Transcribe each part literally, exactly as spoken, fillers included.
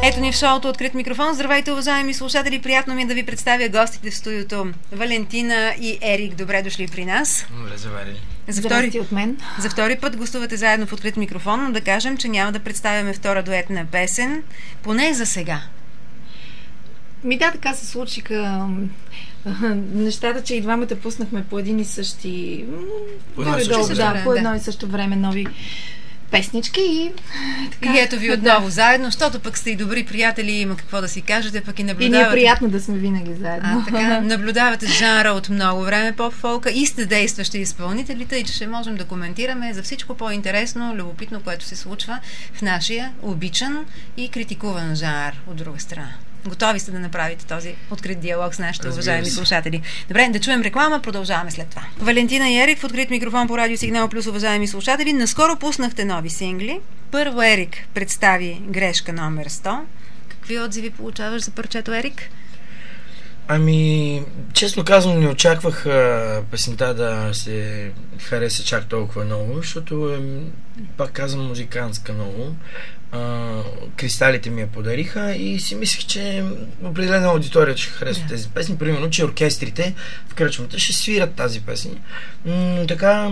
Ето ни в шоуто Открит микрофон. Здравейте, уважаеми слушатели. Приятно ми е да ви представя гостите в студиото. Валентина и Ерик, добре дошли при нас. Добре заварили. За втори, от мен. За втори път гостувате заедно в Открит микрофон, но да кажем, че няма да представяме втора дуетна песен, поне за сега. Ми да, така се случиха нещата, че и двамата пуснахме по един и същи по едно и също време, да, по едно и също време нови песнички и така. И ето ви отново заедно, защото пък сте и добри приятели, има какво да си кажете, пък и наблюдавате. И ни е приятно да сме винаги заедно. А, така, наблюдавате жанра от много време поп-фолка и сте действащи изпълнители, тъй че ще можем да коментираме за всичко по-интересно, любопитно, което се случва в нашия обичан и критикуван жанр от друга страна. Готови сте да направите този открит диалог с нашите уважаеми слушатели. Добре, да чуем реклама, продължаваме след това. Валентина и Ерик в Открит микрофон по Радио Сигнал плюс, уважаеми слушатели. Наскоро пуснахте нови сингли. Първо Ерик представи Грешка номер сто. Какви отзиви получаваш за парчето, Ерик? Ами, честно казвам, не очаквах а, песента да се хареса чак толкова много, защото е, пак казвам, музикантска много. Uh, кристалите ми я подариха и си мислех, че определена аудитория ще харесва yeah. тези песни. Примерно, че оркестрите в кръчмата ще свират тази песни. М- така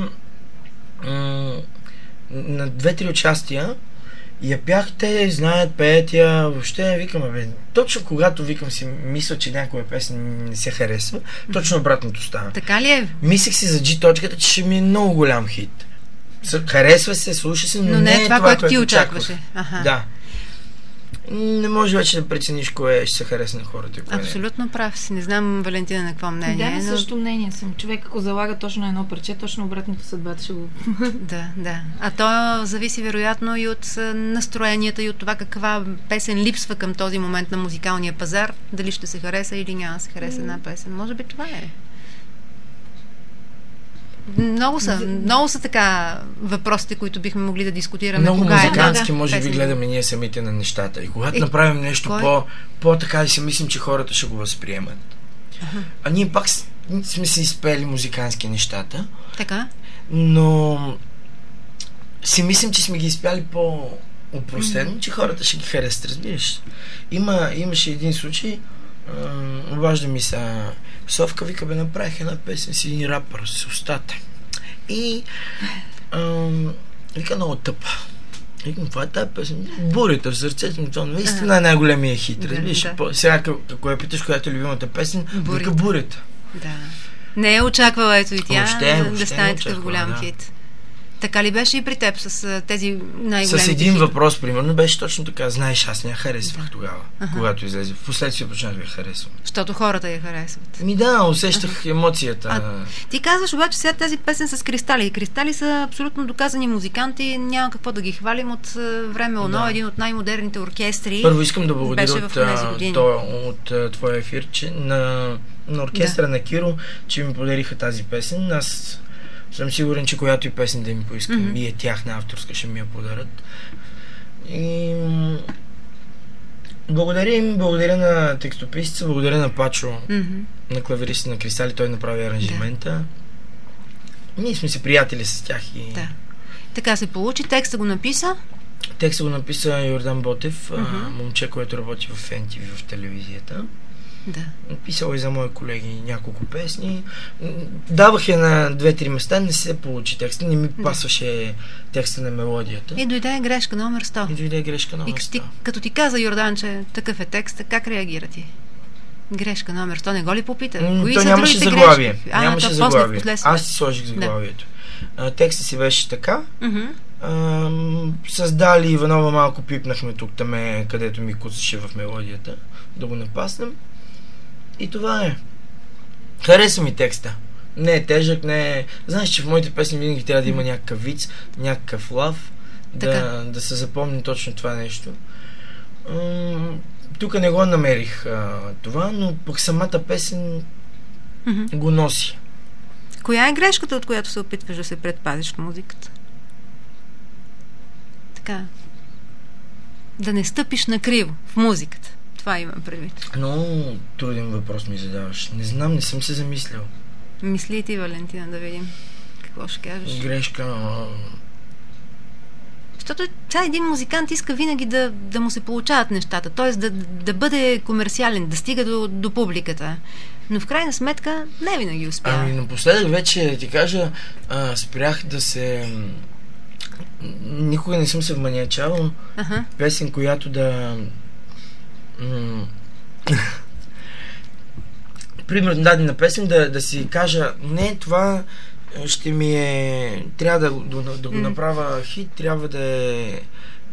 м- на две-три участия я пях, те знаят, пеят я, въобще викаме, бе, точно когато викам си, мисля, че някоя песен не се харесва, точно обратното става. Така ли е? Мислех си за G точката, че ще ми е много голям хит. Харесва се, слуша се, но, но не е това, това което ти очакваше. Аха. Да. Не може вече да прецениш кое ще се хареса на хората. Кое Абсолютно не. прав си. Не знам, Валентина, на какво мнение. Да, на но... също мнение съм. Човек, ако залага точно едно парче, точно обратното съдбата ще го... Да, да. А то зависи вероятно и от настроенията и от това каква песен липсва към този момент на музикалния пазар. Дали ще се хареса или няма да се хареса mm. една песен. Може би това е. Много са, много са така въпросите, които бихме могли да дискутираме. Много кога музикантски, е, да, може би гледаме ние самите на нещата. И когато е, направим нещо кой? по, по така и си мислим, че хората ще го възприемат. Ага. А ние пак сме си изпели музикантски нещата. Така. Но си мислим, че сме ги изпяли по-опростено, mm-hmm. че хората ще ги харесат, разбираш. Има, имаше един случай, обажда ми се Совка, вика, бе, направих една песен с един рапър с устата. И ам, вика, много тъпа. Викам, това е тази песен? Бурята в сърцето ми, това наистина е най-големия хит. Разбираш, да, да. Сега, ако я питаш, която е любимата песен, Бурята. Вика, Бурята. Да. Не е очаквала ето и тя въобще, въобще да стане такъв голям да. хит. Така ли беше и при теб с тези най-големите? С един хит? Въпрос, примерно, беше точно така. Знаеш, аз не я харесвах да. тогава, ага. когато излезе. Впоследствие почнах да я харесвам. Защото хората я харесват. Ми да, усещах ага. емоцията. А, ти казваш обаче сега тази песен с Кристали. И Кристали са абсолютно доказани музиканти. Няма какво да ги хвалим от време оно. Да. Един от най-модерните оркестри. Първо искам да благодаря от, от, от, от твоя ефир, че на, на оркестра да. на Киро, че ми подариха тази песен. Аз съм сигурен, че която и песен да ми поискам mm-hmm. и е тяхна авторска, ще ми я подарят. И благодаря им, благодаря на текстописца, благодаря на Пачо, mm-hmm. на клавириста на Кристали, той направи аранжимента. Да. Ние сме си приятели с тях. И... Да. Така се получи. Текста го написа? Текста го написа Йордан Ботев, mm-hmm. момче, което работи в Ен Ти Ви в телевизията. Да. Писал и за мои колеги няколко песни. Давах я на две-три места, не се получи текста, не ми да. пасваше текста на мелодията. И дойде грешка номер сто. И дойде грешка номер сто. И ти, като ти каза Йордан, че такъв е текста, как реагира ти? Грешка номер сто, не го ли попита? М- Кои то са нямаше заглавие. А, нямаше заглавие. Аз си сложих заглавието. Да. Текстът си беше така. Uh-huh. А, създали Иванова, малко пипнахме тук таме, където ми куцаше в мелодията, да го напаснем. И това е. Хареса ми текста. Не е тежък, не е... Знаеш, че в моите песни винаги трябва да има някакъв виц, някакъв лав, да, да се запомни точно това нещо. М- тук не го намерих а, това, но пък самата песен mm-hmm. го носи. Коя е грешката, от която се опитваш да се предпазиш в музиката? Така. Да не стъпиш накриво в музиката. Това имам предвид. Много труден въпрос ми задаваш. Не знам, не съм се замислял. Мисли и ти, Валентина, да видим какво ще кажеш. Грешка... Защото цял един музикант иска винаги да, да му се получават нещата, т.е. Да, да бъде комерциален, да стига до, до публиката. Но в крайна сметка не винаги успява. Ами напоследък вече, ти кажа, а, спрях да се... Никога не съм се вманиачавал. Ага. Песен, която да... М- примерно дадена песен, да, да си кажа, не, това ще ми е... Трябва да, да, да го направя хит, трябва да е...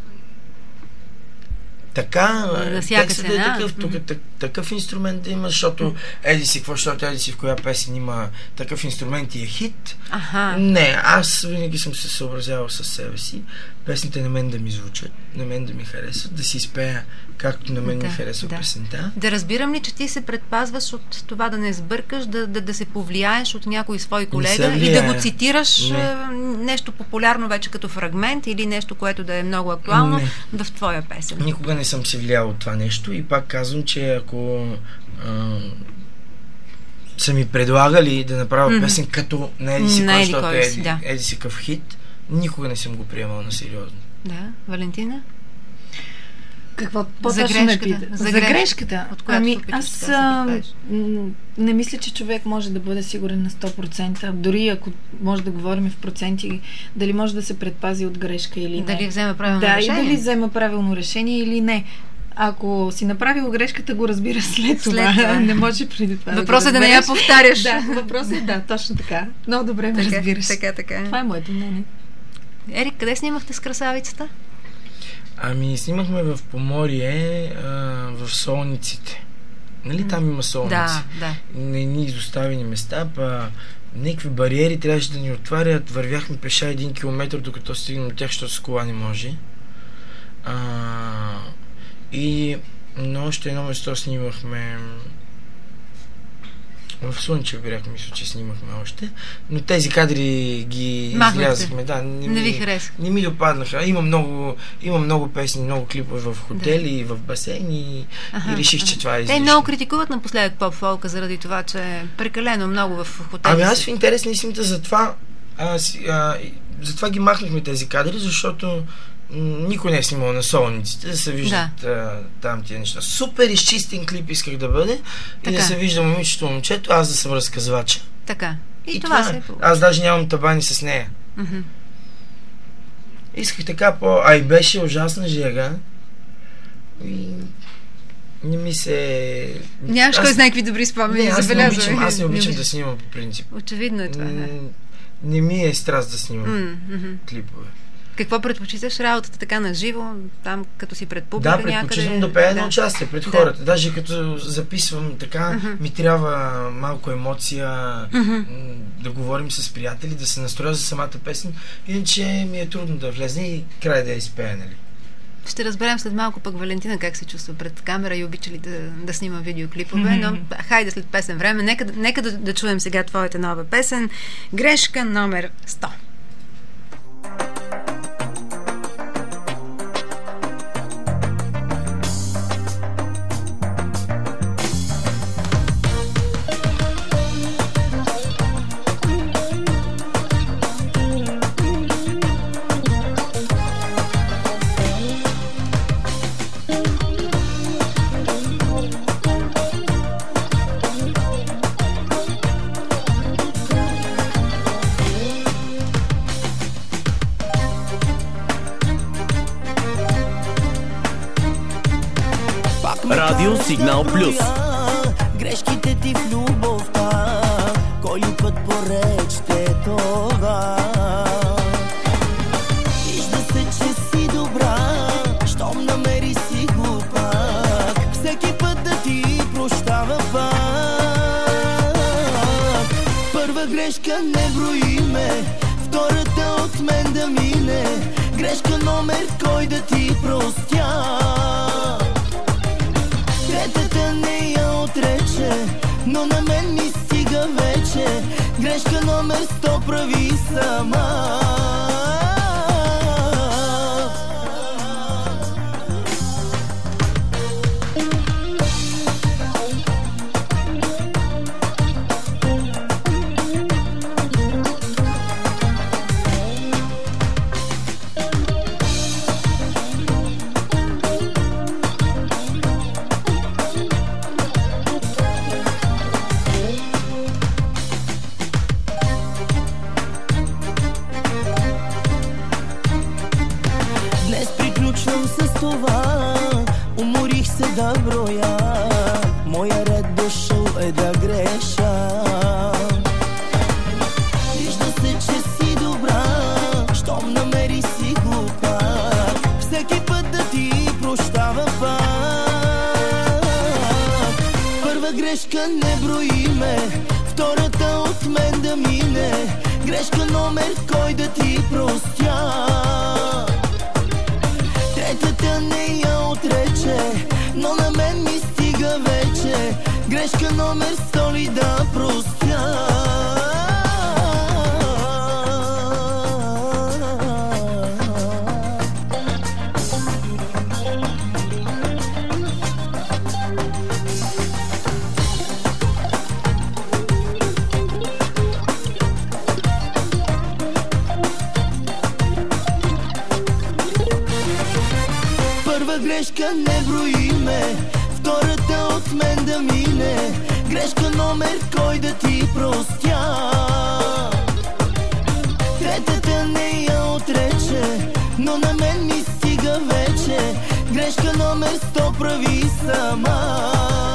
Така, на всяка текстът цена. е такъв, тук mm-hmm. так, такъв инструмент да има, защото еди си, какво, защото еди си в коя песен има такъв инструмент и е хит. Аха. Не, аз винаги съм се съобразявал със себе си. Песните на мен да ми звучат, на мен да ми харесват, да си изпея както на мен да, ми харесва да. песента. Да разбирам ли, че ти се предпазваш от това да не сбъркаш, да, да, да се повлияеш от някой свой колега и да го цитираш не. нещо популярно вече като фрагмент или нещо, което да е много актуално не. в твоя песен? Никога не съм се влиял от това нещо и пак казвам, че ако а, са ми предлагали да направя mm-hmm. песен като на еди си кой, защото е еди, да. еди си къв хит, никога не съм го приемал на сериозно. Да, Валентина? Какво по-точно ме пита? За, за грешката? От която ами, питаш, аз а, не мисля, че човек може да бъде сигурен на сто процента. Дори ако може да говорим в проценти, дали може да се предпази от грешка или не. Дали взема правилно да, решение? Да, и дали взема правилно решение или не. Ако си направил грешката, го разбира след, след това. това. Не може преди това. Въпросът да, да не я повтаряш. Да, въпросът е да, точно така. Много добре ме разбираш. Така, така. Това е моето мнение. Ерик, къде снимахте с красавицата? Ами, снимахме в Поморие, а, в Солниците. Нали mm. там има солници? Да, да. Не ни изоставени места, па някакви бариери трябваше да ни отварят. Вървяхме пеша един километр, докато стигнем от тях, защото с кола не може. А, и на още едно место снимахме в Слънчев бряг, мисля, че снимахме още, но тези кадри ги излязахме. Да, не, не ви ми, хареса. Не ми допаднаха. Има много, има много песни, много клипове в хотели, да. в басейни ага, и реших, ага. че това е излишно. Те много критикуват напоследък поп-фолка заради това, че е прекалено много в хотели. Ами аз в интерес на истината за това, а, а, за това ги махнахме тези кадри, защото никой не е снимал на солниците, да се виждат да. а, там тия неща. Супер изчистен клип исках да бъде така. И да се вижда момичето, момчето, аз да съм разказвача. Така. И, и това, това се е получи. Аз даже нямам табани с нея. Mm-hmm. Исках така по... А и беше ужасна жега. И... Не ми се... Нямаш кой знае какви добри спомени. Аз не обичам, аз не обичам да снимам по принцип. Очевидно е това. Не, не ми е страст да снимам mm-hmm. клипове. Какво предпочиташ? Работата така на живо, там като си пред публика някъде? Да, предпочитам някъде... да пея на да. участие пред хората. Да. Даже като записвам така, uh-huh. ми трябва малко емоция, uh-huh. да говорим с приятели, да се настроя за самата песен, иначе ми е трудно да влезне и край да я изпея, нали? Ще разберем след малко пък Валентина как се чувства пред камера и обича ли да, да снима видеоклипове, mm-hmm. но хайде след песен време. Нека, нека да, да чуем сега твоята нова песен. Грешка номер сто. Радио Сигнал Плюс. Грешките ти в любовта, кой ли път поред ще е това? Вижда се, че си добра, щом намери си го пак, всеки път да ти прощава пак. Първа грешка не броиме, втората от мен да мине, грешка номер кой да ти простя. Третата не я отрече, но на мен ми стига вече, грешка номер сто прави сама. се да броя, моя ред дошъл е да греша. Вижда се, че си добра, щом намери си глупак, всеки път да ти прощава пак. Първа грешка не броиме, втората от мен да мине, грешка номер кой да ти простя. Третата не я отрече, но на мен ми стига вече, грешка номер сто ли да простя. Грешка не броиме, втората от мен да мине, грешка номер кой да ти простя. Третата не я отрече, но на мен ми стига вече, грешка номер сто прави сама.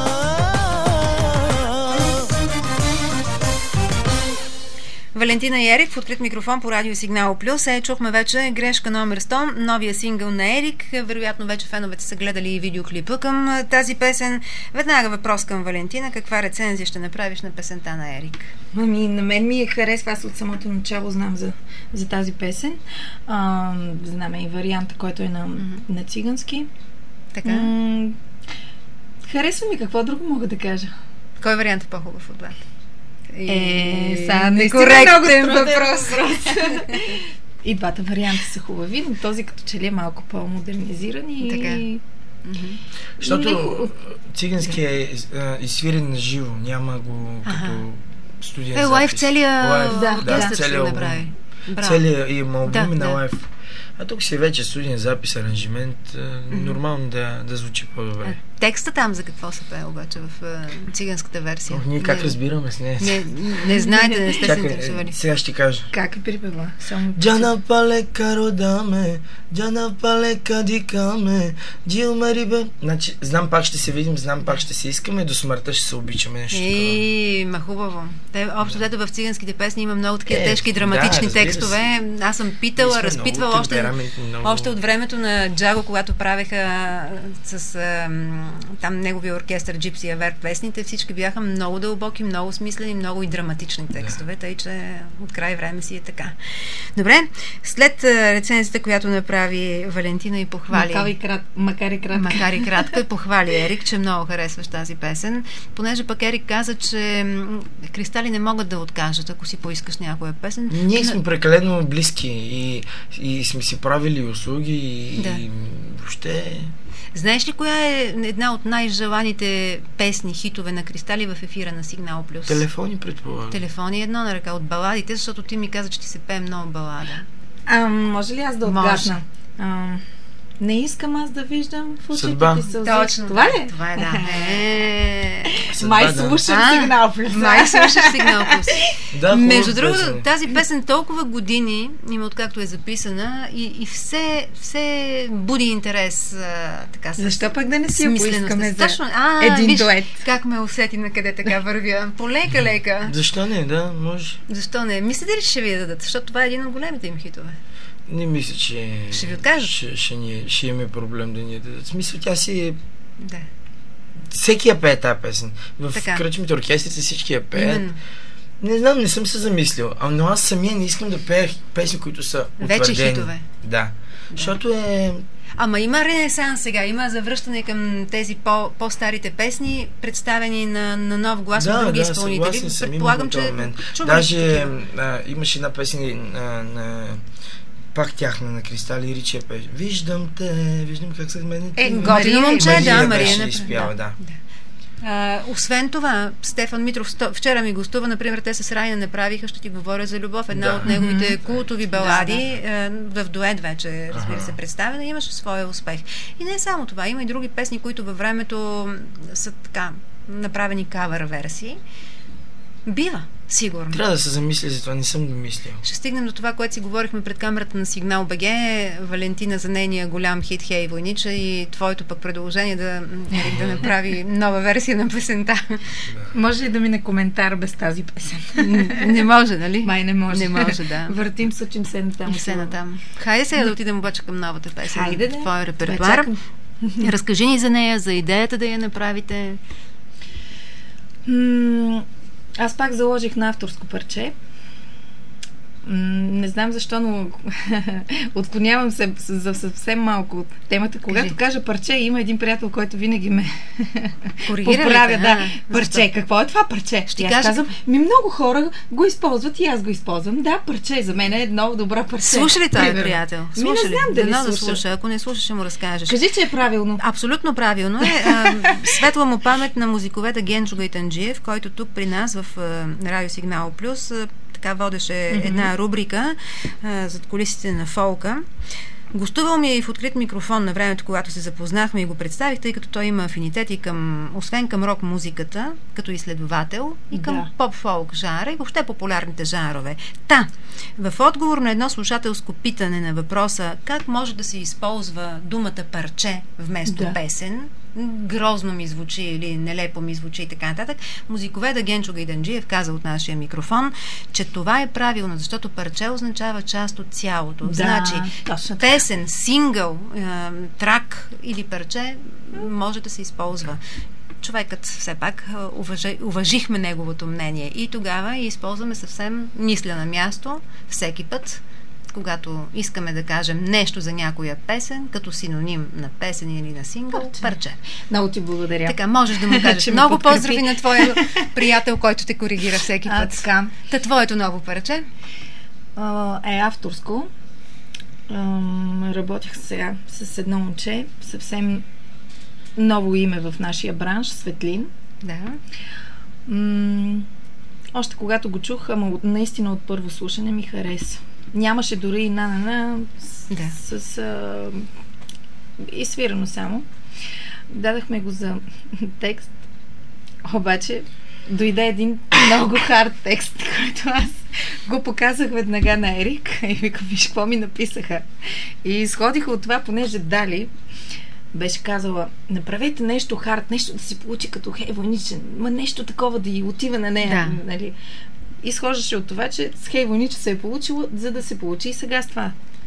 Валентина и Ерик в открит микрофон по Радио Сигнал Плюс. Е, чухме вече грешка номер сто, новия сингъл на Ерик. Вероятно вече феновете са гледали и видеоклипа към тази песен. Веднага въпрос към Валентина. Каква рецензия ще направиш на песента на Ерик? Ами, на мен ми е харесва. Аз от самото начало знам за, за тази песен. А, знаме и варианта, който е на, mm-hmm. на цигански. Така. М- харесва ми. Какво друго мога да кажа? Кой вариант е по-хубав от двата? Е, са некоректен въпрос. И двата варианта са хубави, но този като че ли е малко по-модернизиран и... Така. Mm-hmm. Защото цигански е изсвирен на живо, няма го като студия запис. Е, лайв целия... Лайв, да, да, да, целия албум. Целият им албум да, и на да. лайв. А тук си вече студиен запис, аранжимент, mm-hmm. нормално да, да звучи по-добре. А текста там за какво се пее обаче в uh, циганската версия? Ох, ние как не, разбираме с нея? Не, не знаете, не сте се интересували. Сега ще кажа. Как е припева? Джана палека родаме, джана палека дикаме, джил мерибе. Значи, знам пак ще се видим, знам пак ще се искаме, до смъртта ще се обичаме, нещо такова. Ей, ма хубаво. Те, общо взето в циганските песни има много такива е, тежки драматични да, текстове. Аз съм питала, разпитвала още, много... още от времето на Джаго, когато правеха с а, там неговия оркестър Gypsy Avert песните, всички бяха много дълбоки, много смислени, много и драматични текстове, да. Тъй че от край време си е така. Добре, след рецензията, която направи Валентина и похвали... Макар и, крат, макар и кратка. Макар и кратка, и похвали Ерик, че много харесваш тази песен, понеже пък Ерик каза, че Кристали не могат да откажат, ако си поискаш някоя песен. Ние сме прекалено близки и, и сме си правили услуги и, да. И въобще... Знаеш ли коя е една от най-желаните песни, хитове на Кристали в ефира на Сигнал Плюс? Телефони, предполагам. Телефони е едно на ръка от баладите, защото ти ми каза, че ти се пее много балада. А, може ли аз да отгадна? Не искам аз да виждам в очите ти сълзи. Точно. Това ли? Това е, да. Е, май слушам да. Сигнал Плюс. Май слушаш Сигнал Плюс. Да, между другото, тази песен толкова години има откакто е записана и, и все, все буди интерес. А, така, защо пък да не си я поискаме за а, един виж, дует? Как ме усети на къде така вървя. Полека-лека. Защо не, да, може. Защо не? Мислите ли, че ще ви я дадат? Защото това е един от големите им хитове. Не мисля, че ще ви откажат. Ще, ще, ни, ще имаме проблем да ни дадат. В смисъл, тя си е... Да. Всеки я пее тази песен. В така. кръчмите оркестрите всички я пеят. Именно. Не знам, не съм се замислил. А, но аз самия не искам да пея песни, които са утвърдени. Вече хитове. Да. да. Защото е... Ама има ренесанс сега, има завръщане към тези по, по-старите песни, представени на, на нов глас да, от други да, изпълнители. Съм, предполагам, че даже а, имаше една песен на, на пак тяхна на Кристали и Ричи пеше. Виждам те, виждам как се мене. Е, година момче, Мария, да, Мария. Беше изпяла, да. да. А, освен това, Стефан Митров вчера ми гостува, например, те с Райна направиха "Ще ти говоря за любов", една да. От неговите култови балади, да, да. в дует вече, разбира се, представена, имаше своя успех. И не само това, има и други песни, които във времето са така направени кавър версии. Бива. Сигурно. Трябва да се замисля за това, не съм го мислил. Ще стигнем до това, което си говорихме пред камерата на Сигнал БГ, Валентина за нейния голям хит Хей Войнича и твоето пък предложение да, да направи нова версия на песента. Да. Може ли да мине коментар без тази песен? Не може, нали? Май не може. Не може, да. Въртим, сучим се натам. И все натам. Хайде сега да отидем обаче към новата песен. Хайде да. Твой репертуар. Разкажи ни за нея, за идеята да я направите. М- аз пак заложих на авторско парче. М- не знам защо, но отклонявам се за съвсем малко от темата. Когато Кажи. кажа парче, има един приятел, който винаги ме Коригира поправя. ли те? Да, А, парче. защо? Какво е това парче? Ще И аз кажа- казвам, ми много хора го използват и аз го използвам. Да, парче за мен е много добра парче. Слуша ли този Примерно. приятел? Ми не Слуша ли? знам дали Дано да слуша. слуша. Ако не слуша, ще му разкажеш. Кажи, че е правилно. Абсолютно правилно е. А, светла му памет на музиковеда Генчо Гайтанджиев, който тук при нас в а, Радио Сигнал Плюс а, така водеше mm-hmm. една рубрика а, зад кулисите на фолка. Гостувал ми е и в открит микрофон на времето, когато се запознахме и го представих, тъй като той има афинитети към, освен към рок музиката, като изследовател и към Да. поп-фолк жанра и въобще популярните жанрове. Та, в отговор на едно слушателско питане на въпроса как може да се използва думата парче вместо Да. песен, грозно ми звучи или нелепо ми звучи и така нататък, музиковеда Генчо Гайданджиев каза от нашия микрофон, че това е правилно, защото парче означава част от цялото. Да, Значи, точно така. песен, сингъл, е, трак или парче може да се използва. Човекът все пак е, уважи, уважихме неговото мнение и тогава използваме съвсем мисля на място всеки път, когато искаме да кажем нещо за някоя песен, като синоним на песен или на сингъл, парче. парче. Много ти благодаря. Така, можеш да му кажеш. Че ме Много подкрепи. поздрави на твоя приятел, който те коригира всеки А, път. така. Та твоето ново парче? А, е авторско. Ам, Работих сега с едно момче, съвсем ново име в нашия бранш, Светлин. Да. М- още когато го чух, ама от- наистина от първо слушане ми хареса. Нямаше дори и на-на-на с, Да. с а, изсвирано само. Дадахме го за текст, обаче дойде един много хард текст, който аз го показах веднага на Ерик и викам, виж какво ми написаха. И изходиха от това, понеже Дали беше казала, направете нещо хард, нещо да се получи като Хей Войничен, ма нещо такова да и отива на нея. Да. Нали? Изхождаше от това, че с Хей Войничен се е получило, за да се получи и сега с това.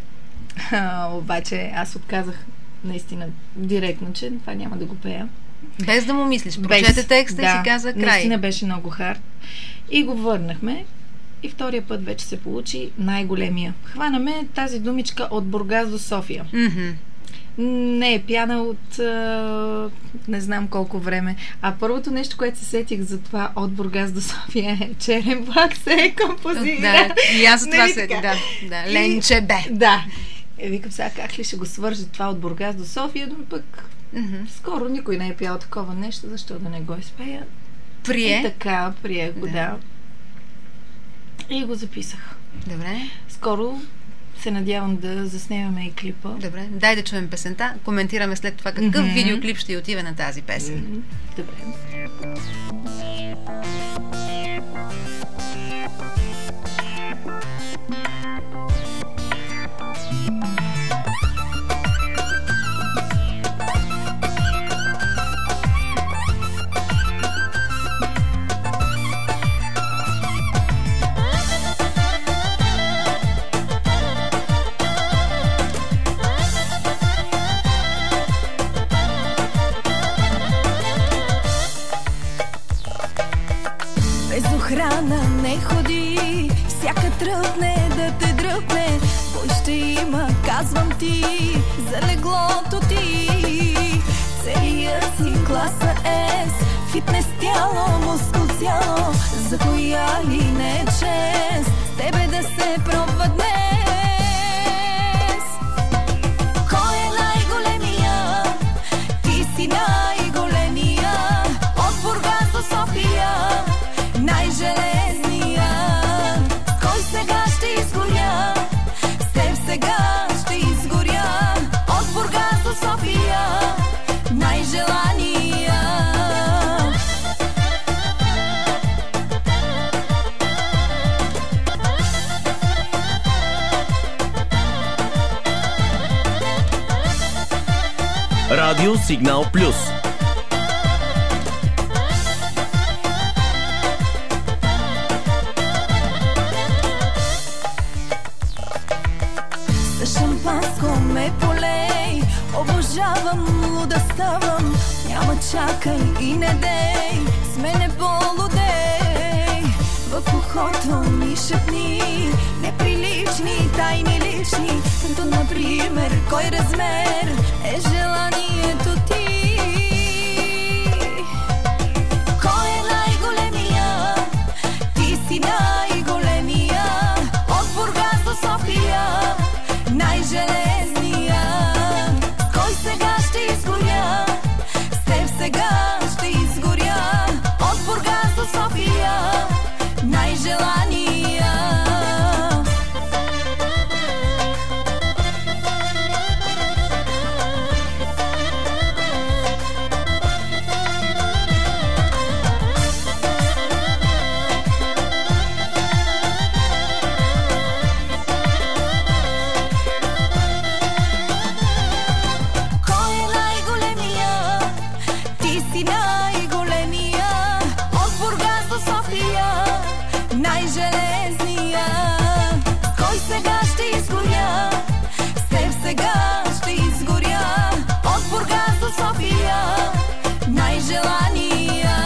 А, обаче аз отказах наистина директно, че това няма да го пея. Без да му мислиш. Прочете текста да, и си каза край. Наистина беше много хард. И го върнахме. И втория път вече се получи най-големия. Хванаме тази думичка от Бургас до София. Мгм. Не е пяна от а, не знам колко време. А първото нещо, което се сетих за това от Бургас до София е Черен влак се е композира. Да, и аз за това Нали се... така? Да, да. И- Ленче бе. Да. Е, викам сега как ли ще го свържа това от Бургас до София, но пък Мгм. скоро никой не е пял такова нещо, защо да не го изпея. И Прие. така, приех го, Да. да. И го записах. Добре. Скоро се надявам да заснемаме и клипа. Добре. Дай да чуем песента. Коментираме след това какъв Мгм. видеоклип ще отива на тази песен. М, Добре. Без охрана не ходи, всяка тръпне да те дръпне. Бой ще има, казвам ти, за леглото ти. Целият си класа S, фитнес тяло, мускул цяло. За коя ли не е чест, с тебе да се пробва днес. Кой е най-големия? Ти си най-големия. От Бургас до София, най-железния. С кой сега ще изгоря? С теб сега ще изгоря. От Бургас до София, най-желания. Радио Сигнал Плюс. С шампанско ме полей, обожавам, луда ставам. Няма чакай и не дей, с мене полудей. В ухото ми шепни неприлични, тайни лични, като например кой размер е желанието ти. Кой е най-големия? Ти си най-големия. От Бургас до София, най-железния. С кой сега ще изгоря? С теб сега ще изгоря. От Бургас до София, най-желания. Кой е най-големия? Ти си най-големия. От Бургас до София, най-железния. Кой сега ще изгоря? С теб сега ще изгоря. От Бургас до София, най-желания.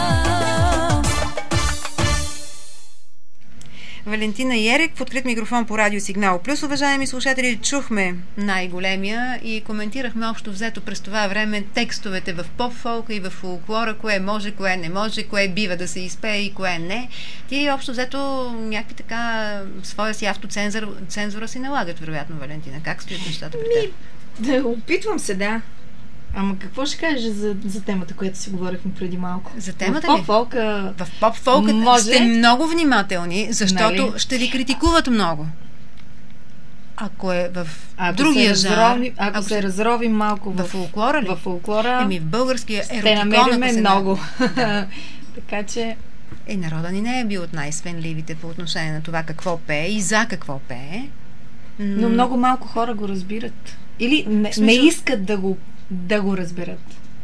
Валентина и Ерик в открит микрофон по Радио Сигнал Плюс. Уважаеми слушатели, чухме най-големия и коментирахме общо взето през това време текстовете в поп-фолка и в фолклора, кое може, кое не може, кое бива да се изпее и кое не. Ти общо взето някакви така своя си автоцензура си налагат, вероятно, Валентина. Как стоят нещата при теб? Да, опитвам се, да. Ама какво ще кажеш за, за темата, която си говорихме преди малко? За темата в ли? поп-фолка... В поп-фолка може... сте много внимателни, защото Нали? ще ви критикуват много. Ако е в Ако другия се жанр... разрови, ако, ако се се- разровим малко в в, фолклора ли? в фолклора, Еми, в българския ще еротикон, намериме ако се много. Да. Така че... Е, народа ни не е бил от най-свенливите по отношение на това какво пее и за какво пее. Но М, много малко хора го разбират. Или не, В смисъл- не искат да го, да го разберат.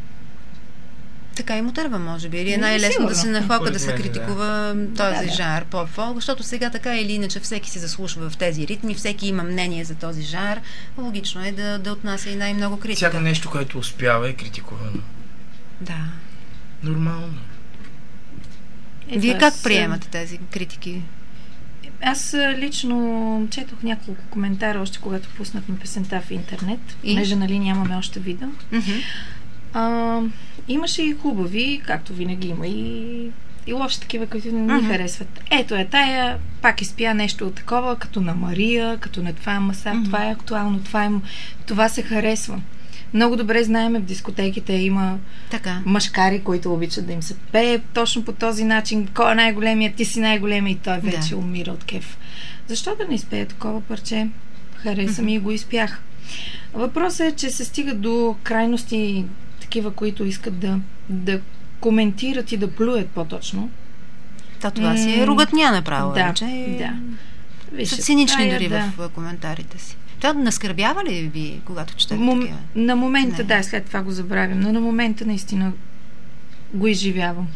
Така и му търва, може би. Или е М, най-лесно сигурно. да се нахока, Според да се мен, да. критикува този Да, да. жанр поп-фолк, защото сега така или иначе всеки се заслушва в тези ритми, всеки има мнение за този жанр. Логично е да, да отнася и най-много критика. Всяко нещо, което успява, е критикувано. Да. Нормално. Ето, Вие как аз, приемате тези критики? Аз а, лично четох няколко коментара, още когато пуснахме песента в интернет, И? понеже нали нямаме още видео. Мгм. А, имаше и хубави, както винаги има, и, и лоши такива, които не ми Мгм. харесват. Ето е тая, пак изпя нещо такова, като на Мария, като на това, ама сега Мгм. това е актуално, това, е, това се харесва. Много добре знаем, в дискотеките има Така. мъжкари, които обичат да им се пее точно по този начин. Кой е най-големият? Ти си най-големия и той вече Да. умира от кеф. Защо да не изпее такова парче? Хареса ми и го изпях. Въпросът е, че се стига до крайности такива, които искат да, да коментират и да плюят по-точно. Та това си е М, ругатня направо. да, вече. да. Виж, Са цинични тая, дори да. в а, коментарите си. Това наскърбява ли ви, когато четете Мом... такива? На момента, Не. да, след това го забравям, но на момента наистина го изживявам.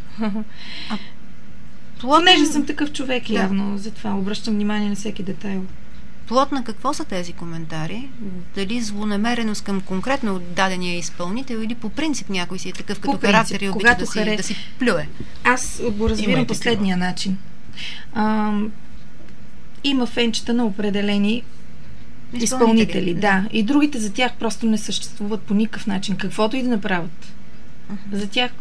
Понеже съм такъв човек, Да. явно, затова обръщам внимание на всеки детайл. Плод на какво са тези коментари? Дали злонамереност към конкретно дадения изпълнител или по принцип някой си е такъв като По принцип, характер и обича когато да си, харе- да си плюе? Аз го разбирам Има и последния начин. А, има фенчета на определени изпълнители, да. И другите за тях просто не съществуват по никакъв начин. Каквото и да направят. За тях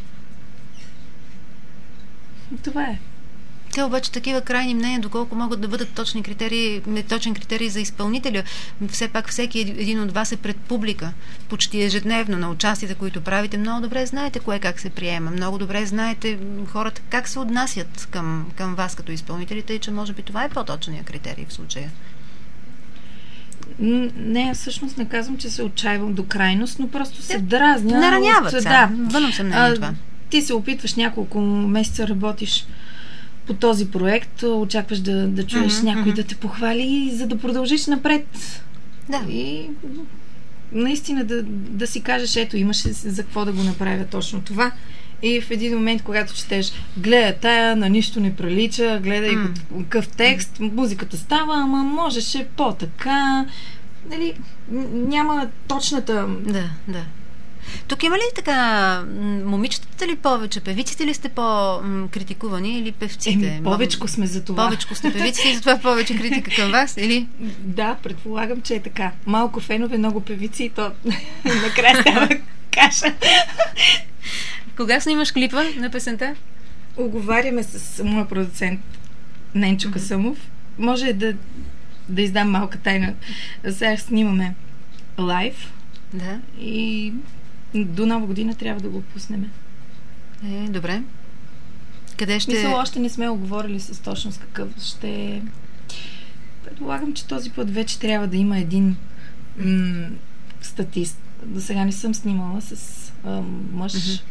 това е. Те обаче такива крайни мнения, доколко могат да бъдат точни критерии, не точен критерий за изпълнителя. Все пак всеки един от вас е пред публика. Почти ежедневно на участията, които правите, много добре знаете кое как се приема. Много добре знаете хората как се отнасят към, към вас като изпълнителите и че може би това е по-точният критерий в случая. Н- Не, аз всъщност не казвам, че се отчаивам до крайност, но просто се дразня. Нараняват от- се. Да. Вънам съм мнение това. Ти се опитваш няколко месеца, работиш по този проект, очакваш да, да чуеш Мгм, някой мгм. да те похвали, за да продължиш напред. Да. И наистина да, да си кажеш, ето, имаше за какво да го направя точно това. И в един момент, когато четеш, гледа тая, на нищо не прилича, гледай mm. какъв текст, музиката става, ама можеше по-така. Нали, няма точната... Да, да. Тук има ли така, момичетата ли повече, певиците ли сте по-критикувани или певците? Еми, повечко сме за това. Повечко сте певиците и затова повече критика към вас, или? Да, предполагам, че е така. Малко фенове, много певици и то накрая става каша. Кога снимаш клипа на песента? Оговаряме с моя продуцент Ненчо mm-hmm. Касъмов. Може да, да издам малка тайна. Сега снимаме лайв. Да. И до нова година трябва да го пуснем. Е, добре. Къде ще... Мисля, още не сме оговорили с точно с какъв ще... Предполагам, че този път вече трябва да има един м- статист. До сега не съм снимала с а, мъж. Mm-hmm.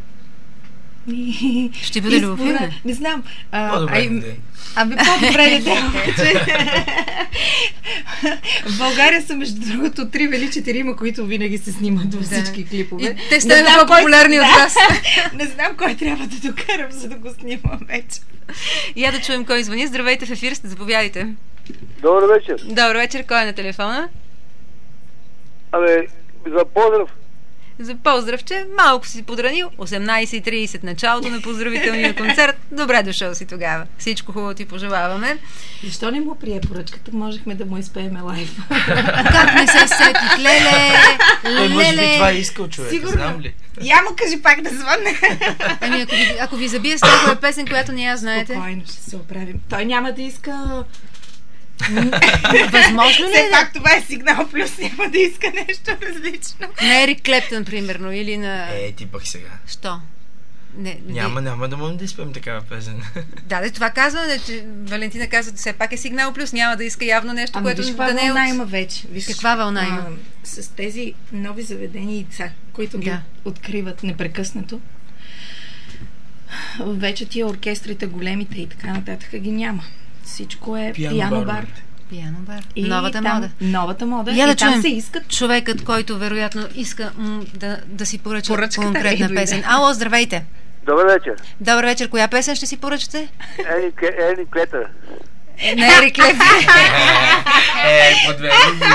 И, ще бъде любопитно. Не знам. А, по-добре ай, не. Аби по-добре не да. В България са, между другото, три или четирима, които винаги се снимат във всички да. клипове. И те стават по-популярни от вас. Не знам кой трябва да докарам, за да го снимам вече. Я да чуем кой звъни. Здравейте, в ефир сте, заповядайте. Добър вечер. Добър вечер, кой е на телефона? Абе, за поздрав. За поздрав, че малко си подранил. осемнайсет и трийсет, началото на поздравителния концерт. Добре дошъл си тогава. Всичко хубаво ти пожелаваме. Защо не му прие поръчката? Можехме да му изпееме лайв. Как не се сетих? Леле! Той може би това е искал човек, Сигурно. Знам ли? Я му кажи пак да звънне. Ами ако ви, ако ви забие с някоя песен, която не я знаете. Спокойно ще се оправим. Той няма да иска... Възможно ли Все е? пак това е Сигнал Плюс, няма да иска нещо различно. На Ерик Клептън, примерно, или на... Е, ти пък сега. Що? Не, Няма, не. няма да можем да изпеем такава песен. Да, да, това казва, че Валентина казва, все пак е Сигнал Плюс, няма да иска явно нещо, Ама което виж, да не е вълна от... има вече. Виж, Каква вълна има? А, с тези нови заведения яйца, които ги Да. откриват непрекъснато, вече тия оркестрите, големите и така нататък ги няма. Всичко е Пиано пиано бар. бар. Пиано бар. И Новата там, мода. Новата мода. Я да и там чуем се искат човекът, който вероятно иска м- да, да си поръча Поръчката конкретна е дойде. песен. Ало, здравейте! Добър вечер. Добър вечер. Коя песен ще си поръчате? Ени, Ени Клета. На Ерик Клептън. Е, подведи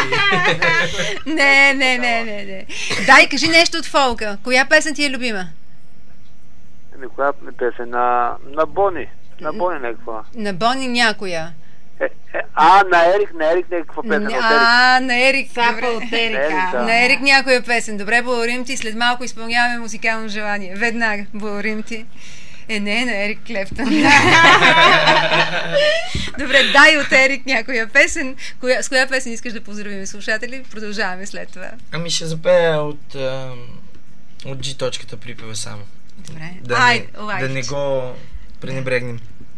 Не, не, не, не, не. Дай, кажи нещо от фолка. Коя песен ти е любима? Еми, коя песен? На, на Бони. На Бони някаква. На Бони някоя. Е, е, а, на Ерик, на Ерик някаква песен. От Ерик. А, на Ерик. Сапа Добре. от Ерика. Ерика. На Ерик някоя песен. Добре, благодарим ти. След малко изпълняваме музикално желание. Веднага. Благодарим ти. Е, не, на Ерик Клептън. Добре, дай от Ерик някоя песен. Коя, с коя песен искаш да поздравим слушатели? Продължаваме след това. Ами ще запея от, а, от G-точката припева само. Добре. Да, Айде, не, лайк. да не го пренебрегнем.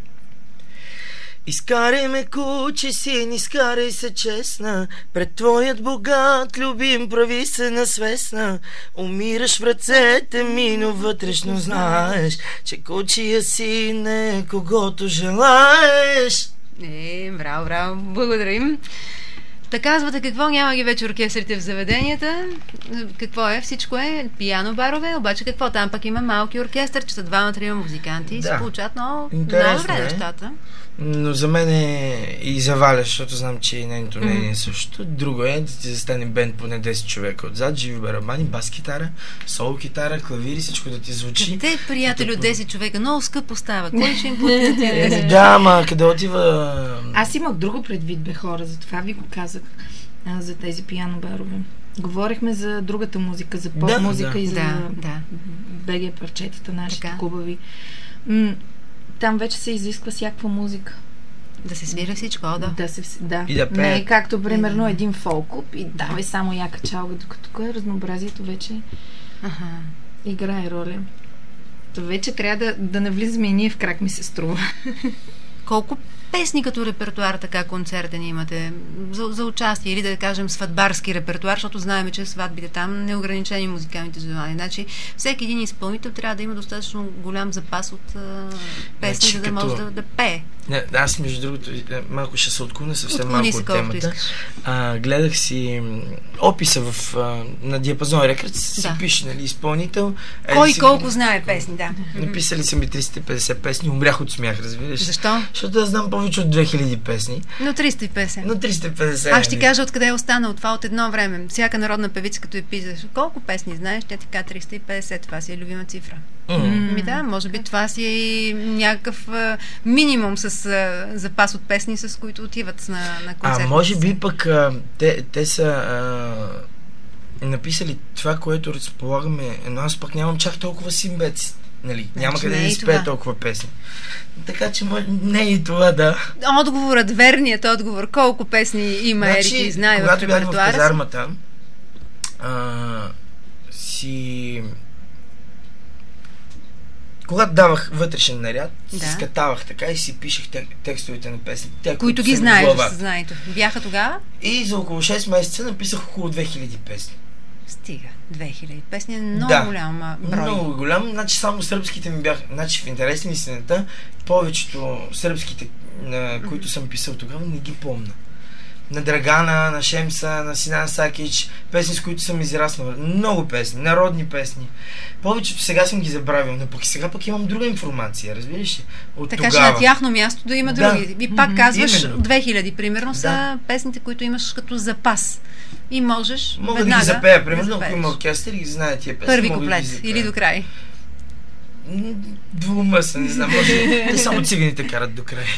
Изкарай ме, куче син, изкарай се честна, пред твоят богат, любим, прави се насвестна. Умираш в ръцете ми, но вътрешно знаеш, че кучия си не когото желаеш. Е, браво, браво, благодарим. Та казвате, какво няма ги вече оркестрите в заведенията? Какво е? Всичко е пиано барове, обаче какво? Там пък има малки оркестърчета, двама-трима музиканти и Да. се получават много, Интересно много добре е. нещата. Но за мен е и за Валя, защото знам, че и нейното мнение е също. Друго е да ти застане бенд поне десет човека отзад, живи барабани, бас китара, сол китара, клавири, всичко да ти звучи. Те, приятели от десет човека, много скъпо става. Кой ще им плати тия Е, десет? да, ма къде отива... Аз имах друго предвид, бе, хора, затова ви го казах а, за тези пиано барове. Говорихме за другата музика, за поп-музика да. и за Да, да. БГ парчетата, нашите Така. хубави. М- там вече се изисква всякаква музика. Да се свира всичко, о, да. Да, се, вс- да. И да Не пеят. е както, примерно, един фолклуб и давай само яка чалга, докато кое разнообразието вече Аха. играе роля. То вече трябва да, да навлизаме и ние в крак, ми се струва. колко песни като репертуар, така концертен имате за, за участие или да кажем сватбарски репертуар, защото знаем, че сватбите там неограничени музикалните желания. Значи всеки един изпълнител трябва да има достатъчно голям запас от а, песни, значи, за да като... може да, да пее. Не, аз между другото малко ще се отклоня съвсем Отклони малко се, от темата. А, гледах си описа в, а, на Диапазон Рекърдс, си да. пише, нали, изпълнител. Кой си... колко знае песни, да. Написали са ми триста и петдесет песни, умрях от смях, разбираш. Защо? Защото аз знам повече от две хиляди песни. Но триста и петдесет. Но триста и петдесет. Аз ще ти кажа откъде е останал това от едно време. Всяка народна певица, като я питаш, колко песни знаеш, тя ти казва триста и петдесет. Това си е любима цифра. Mm. Ми да, може би това си е някакъв а, минимум с а, запас от песни, с които отиват на, на концерт. А може би пък а, те, те са а, написали това, което разполагаме, но аз пък нямам чак толкова симбец. Нали, Значи, няма къде не да е изпея толкова песни. Така че не е и това, да. Отговорът, верният отговор, колко песни има Значи, Ерик и знае в когато бях в репертуара си? казармата, а, си... Когато давах вътрешен наряд, Да. се скатавах така и си пишех тек- текстовете на песни. Те, Които ги са ми в знаеш в главата. съзнанието. Бяха тогава? И за около шест месеца написах около две хиляди песни. Стига. две хиляди песни е много Да. голям а, брой. Много голям, значи само сръбските ми бяха, значи в интерес на истината, повечето сръбските, на които съм писал тогава, не ги помня. На Драгана, на Шемса, на Синан Сакич, песни, с които съм израснал. Много песни, народни песни. Повечето сега съм ги забравил, но пък сега пък имам друга информация, разбираш ли? От Така че тогава. на тяхно място да има Да. други. И пак Мгм. казваш, Именно. две хиляди примерно са Да. песните, които имаш като запас. И можеш Мога веднага да ги запея, да примерно, ако запееш. има оркестър и ги знае тия песни. Първи мога да ги куплет запея. или до край. М, Двума са, не знам, може. Те само циганите карат до край.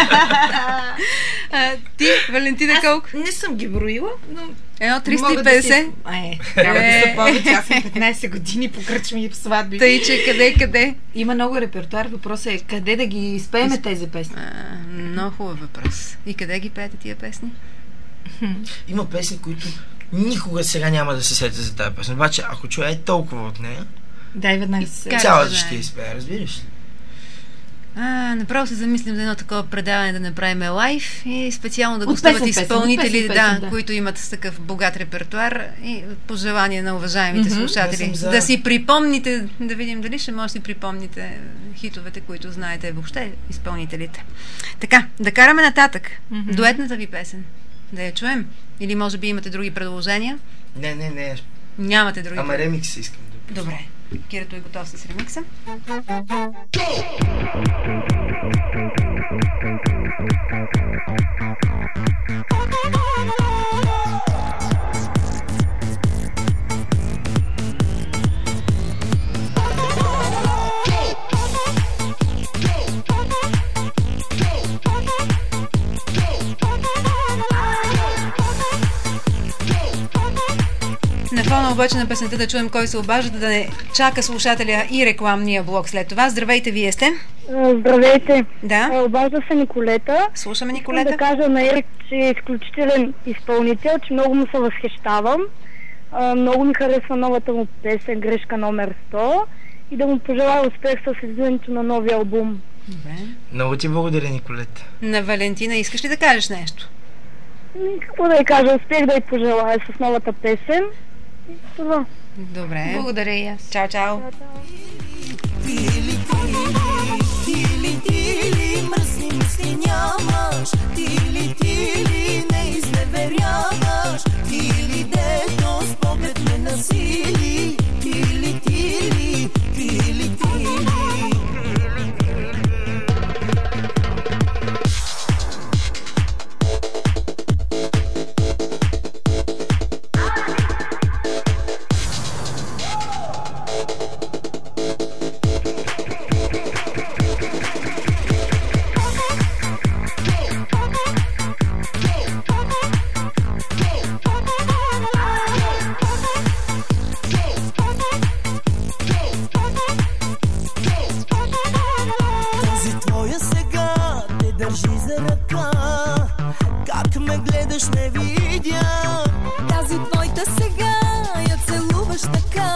А, ти, Валентина, колко? Не съм ги броила, но... Едно триста мога и да петдесет? си- Е, трябва да Е. са повече. Аз съм петнайсет години по кръчми и по сватби. Тъй, че къде, къде? Има много репертуар. Въпросът е къде да ги изпееме тези песни. А, много хубав въпрос. И къде ги пеете тия песни? Има песни, които никога сега няма да се сетя за тази песен. Обаче, ако чуя е толкова от нея, Дай веднага се. Как цялата да ще я знае? изпея, разбираш ли? А, направо се замислим за едно такова предаване да направим лайв и специално да От гостуват песен, песен, изпълнители, от песен, да, песен, да. които имат с такъв богат репертуар и пожелание на уважаемите Мгм. слушатели. Аз съм за. Да си припомните, да видим дали ще може да си припомните хитовете, които знаете въобще изпълнителите. Така, да караме нататък. Мгм. Дуетната ви песен. Да я чуем? Или може би имате други предложения? Не, не, не. Нямате други. Ама ремикс искам да. Добре. Кирито е готов с ремикса. На фона обаче на песента да чуем кой се обажда, да не чака слушателя и рекламния блок след това. Здравейте, вие сте. Здравейте. Да, Е, Обажда се Николета. слушаме Искам Николета. да кажа на Ерик, че е изключителен изпълнител, че много му се възхищавам. А, много ми харесва новата му песен Грешка номер сто и да му пожелая успех с излизането на новия албум. Добре. Много ти благодаря, Николета. На Валентина, искаш ли да кажеш нещо? И какво да й кажа, успех да й пожелая с новата песен. И това. Добре. Благодаря и аз. Чао, чао. Тили, тили, тили, тили, мръсни мисли нямаш. Тили, тили, не изневеряваш. Тили, дето с поглед ме насили. Тили, тили, тили, тили. Тази твоя сега те държи за ръка. Как ме гледаш не видя. Тази твоята сега я целуваш така,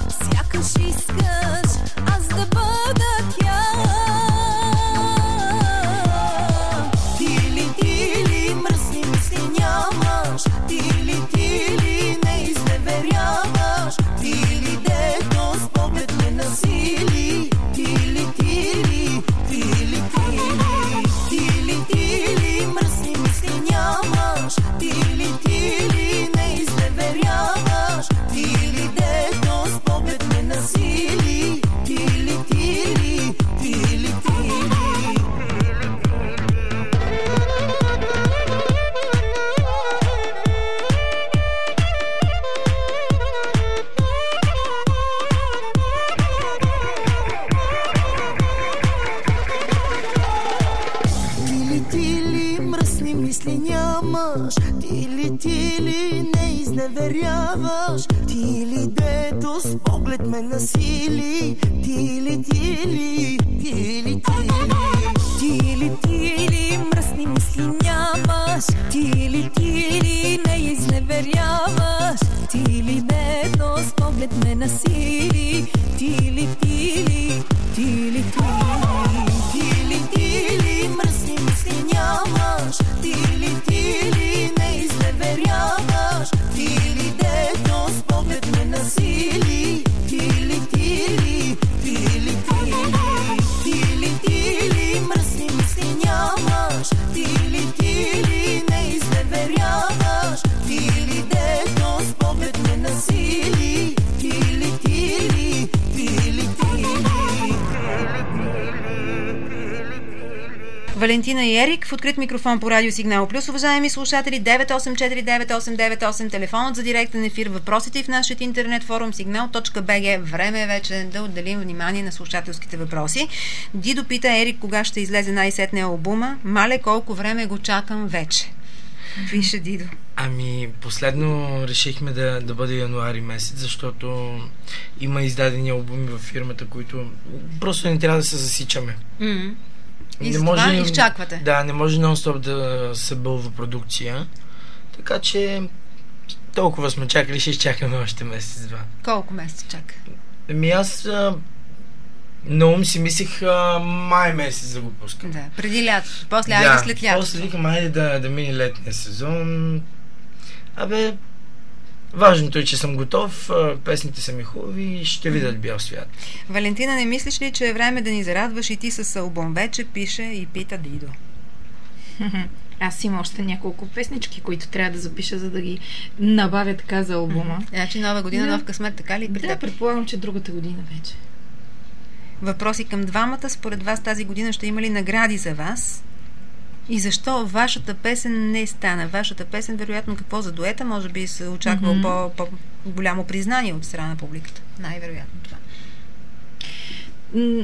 сякаш искаш аз да бъда тя. нямаш? Ти ли, ти ли не изневеряваш? Ти ли дето с поглед ме насили? Ти ли, ти ли, ти ли, ти ли? Ти ли, ти ли мръсни мисли нямаш? Ти ли, ти ли не изневеряваш? Ти ли дето с поглед ме насили? Ти ли, ти ли, ти ли, ти ли? Ти ли, ти ли мръсни мисли нямаш? Ти ли, ти ли не изневеряваш? Ти ли дето с поглед ме насили? Ти ли, ти ли, ти ли, ти ли? Ти ли, ти ли мръсни мисли нямаш? Ти ли, ти ли не изневеряваш? Ти ли дето с поглед ме насили? Ти ли, ти ли, ти ли, ти ли? Валентина и Ерик в открит микрофон по Радио Сигнал Плюс. Уважаеми слушатели, девет осем четири девет осем девет осем, телефонът за директен ефир, въпросите в нашия интернет форум сигнал точка би джи. Време е вече да отделим внимание на слушателските въпроси. Дидо пита Ерик кога ще излезе най-сетне албума. Мале, колко време го чакам вече. Пише Дидо. Ами, последно решихме да, да бъде януари месец, защото има издадени албуми във фирмата, които просто не трябва да се засичаме. Mm-hmm. И не за може, това изчаквате. Да, не може нон-стоп да се бълва продукция. Така че толкова сме чакали, ще изчакаме още месец-два. Колко месеца чака? Ами аз а, на ум си мислих а, май месец да го пускам. Да, преди лято. После да, айде след лято. После викам, айде да, да мине летния сезон. Абе, важното е, че съм готов, песните са ми хубави и ще видят бял свят. Валентина, не мислиш ли, че е време да ни зарадваш и ти с албум вече, пише и пита Дидо? Аз имам още няколко песнички, които трябва да запиша, за да ги набавя така за албума. Значи нова година, да. Нов късмет, така ли? При да, теб? предполагам, че другата година вече. Въпроси към двамата. Според вас тази година ще има ли награди за вас? И защо вашата песен не стана? Вашата песен, вероятно, какво за дуета? Може би се очаквал mm-hmm. по, по-голямо признание от страна на публиката. Най-вероятно това. Mm.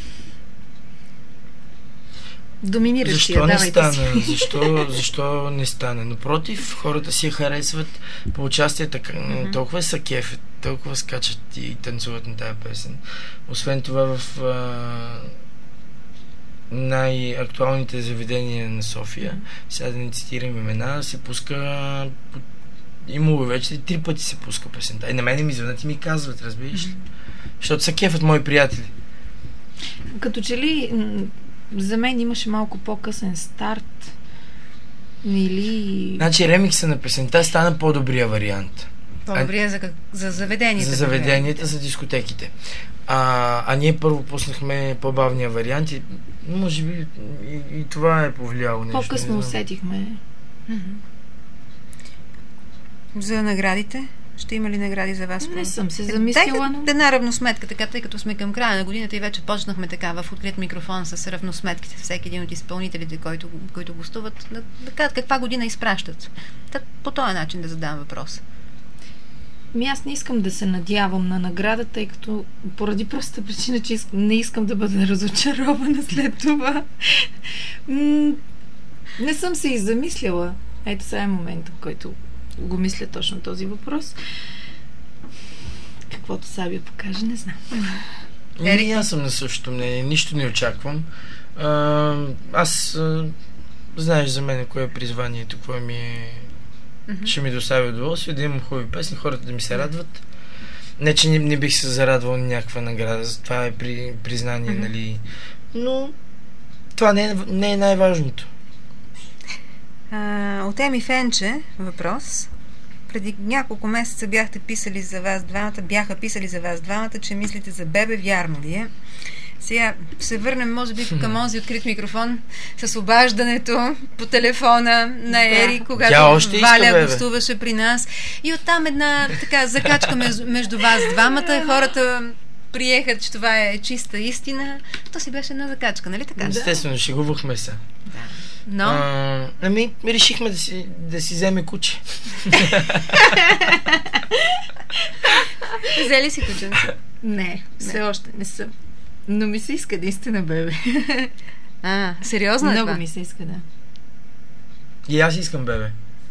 Доминиращия, защо не давайте стана? си. Защо, защо не стана? Напротив, хората си я харесват по участие, така, mm-hmm. толкова са кефят, толкова скачат и танцуват на тази песен. Освен това в а, най-актуалните заведения на София, mm-hmm. сега да не цитирам имена, се пуска, имало вече три пъти се пуска песента. И на мене ми звънят и ми казват, разбираш ли? Mm-hmm. Защото са кефът мои приятели. Като че ли за мен имаше малко по-късен старт или... Значи ремикса на песента стана по-добрия вариант. По-добрия а... за, за заведенията. За заведенията, за дискотеките. А, а ние първо пуснахме по-бавния вариант и може би и, и това е повлияло нещо. По-късно усетихме. Mm-hmm. За наградите? Ще има ли награди за вас? Не съм се замислила, но... Една равносметка, така, тъй като сме към края на годината и вече почнахме така в открит микрофон с равносметките. Всеки един от изпълнителите, който, които гостуват, да, да кажат каква година изпращат. Так, по този начин да задам въпрос. Ми аз не искам да се надявам на награда, тъй като поради простата причина, че не искам да бъда разочарована след това. Не съм се и замислила. Ето сега е момента, в който го мисля точно този въпрос. Каквото Сабия покаже, не знам. Ери, аз съм на същото мнение. Нищо не очаквам. А, аз а, знаеш за мен кое е призванието, кое ми е... Mm-hmm. Ще ми доставя удоволствие, да имам хубави песни, хората да ми се радват. Не, че не, не бих се зарадвал на някаква награда, това е при, признание, mm-hmm. нали. Но това не е, не е най-важното. А, от Еми Фенче въпрос. Преди няколко месеца бяхте писали за вас двамата, бяха писали за вас двамата, че мислите за бебе, вярно ли е? Сега се върнем, може би, към онзи открит микрофон с обаждането по телефона на Ери, когато Валя гостуваше при нас. И оттам една така закачка между вас двамата. Хората приеха, че това е чиста истина. То си беше една закачка, нали така? Естествено, шегувахме се. Да. Но... А, ами, решихме да си, да си вземе куче. Взели си кученце? Не, все още не съм. Но ми се иска наистина бебе. А, сериозно е Много това? ми се иска, да. И аз искам бебе.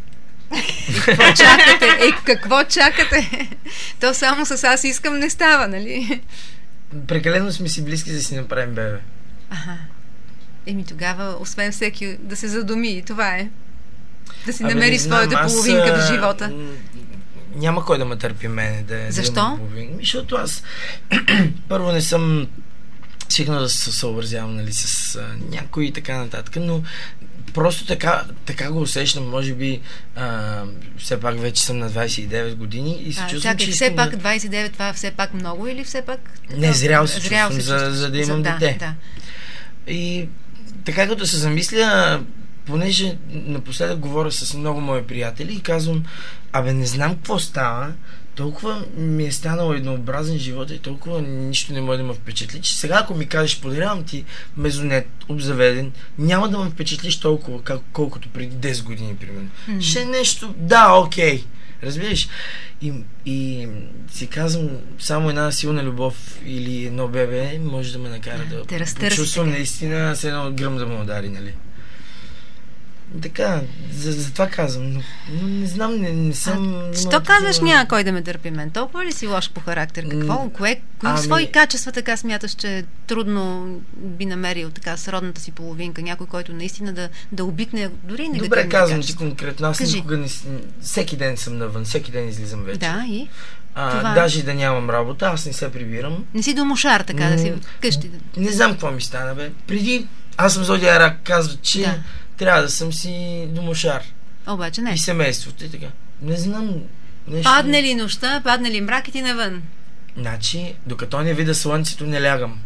И какво чакате? Е, какво чакате? То само с аз искам не става, нали? Прекалено сме си близки, за да си направим бебе. Ага. Еми тогава, освен всеки да се задуми, и това е. Да си Абе, намери знам, своята аз, половинка а, в живота. Няма кой да ме търпи мене. Да, Защо? Да имам половинка. Защото аз първо не съм свикнал да се съобразявам, нали, с а, някои и така нататък, но просто така, така го усещам, може би а, все пак вече съм на двайсет и девет години и се А, чувствам, чакай, че все искам пак да... двайсет и девет, това все пак много или все пак... Не, зрял се зрял чувствам, се за, чувстваш. за да имам за, дете. Да, да. И така като се замисля, понеже напоследък говоря с много мои приятели и казвам, абе не знам какво става, толкова ми е станало еднообразен живот и толкова нищо не може да ме впечатли, че сега ако ми кажеш, подарявам ти мезонет, обзаведен, няма да ме впечатлиш толкова, как, колкото преди десет години, примерно. Mm-hmm. Ще е нещо, да, окей, разбираш? И, и си казвам, само една силна любов или едно бебе може да ме накара да, да почувствам наистина с едно гръм да ме удари, нали? Така, за, за това казвам, но, но не знам, не, не съм... А, що казваш такива... няма кой да ме търпи мен? Толкова ли си лош по характер? Какво? Кое, кои ами... свои качества така смяташ, че трудно би намерил така с родната си половинка? Някой, който наистина да, да обикне дори и негативни Добре, казвам качества. ти конкретно. Аз Кажи. никога не... Всеки ден съм навън, всеки ден излизам вече. Да, и? А, това... Даже и да нямам работа, аз не се прибирам. Не си домошар, така м- да си къщи. Не знам какво ми стана, бе. Преди аз съм зодия рак, казва, че да. трябва да съм си домошар. Обаче не. И семейството и така. Не знам. Нещо... Падне ли нощта, падне ли мрак и ти навън? Значи, докато не видя слънцето, не лягам.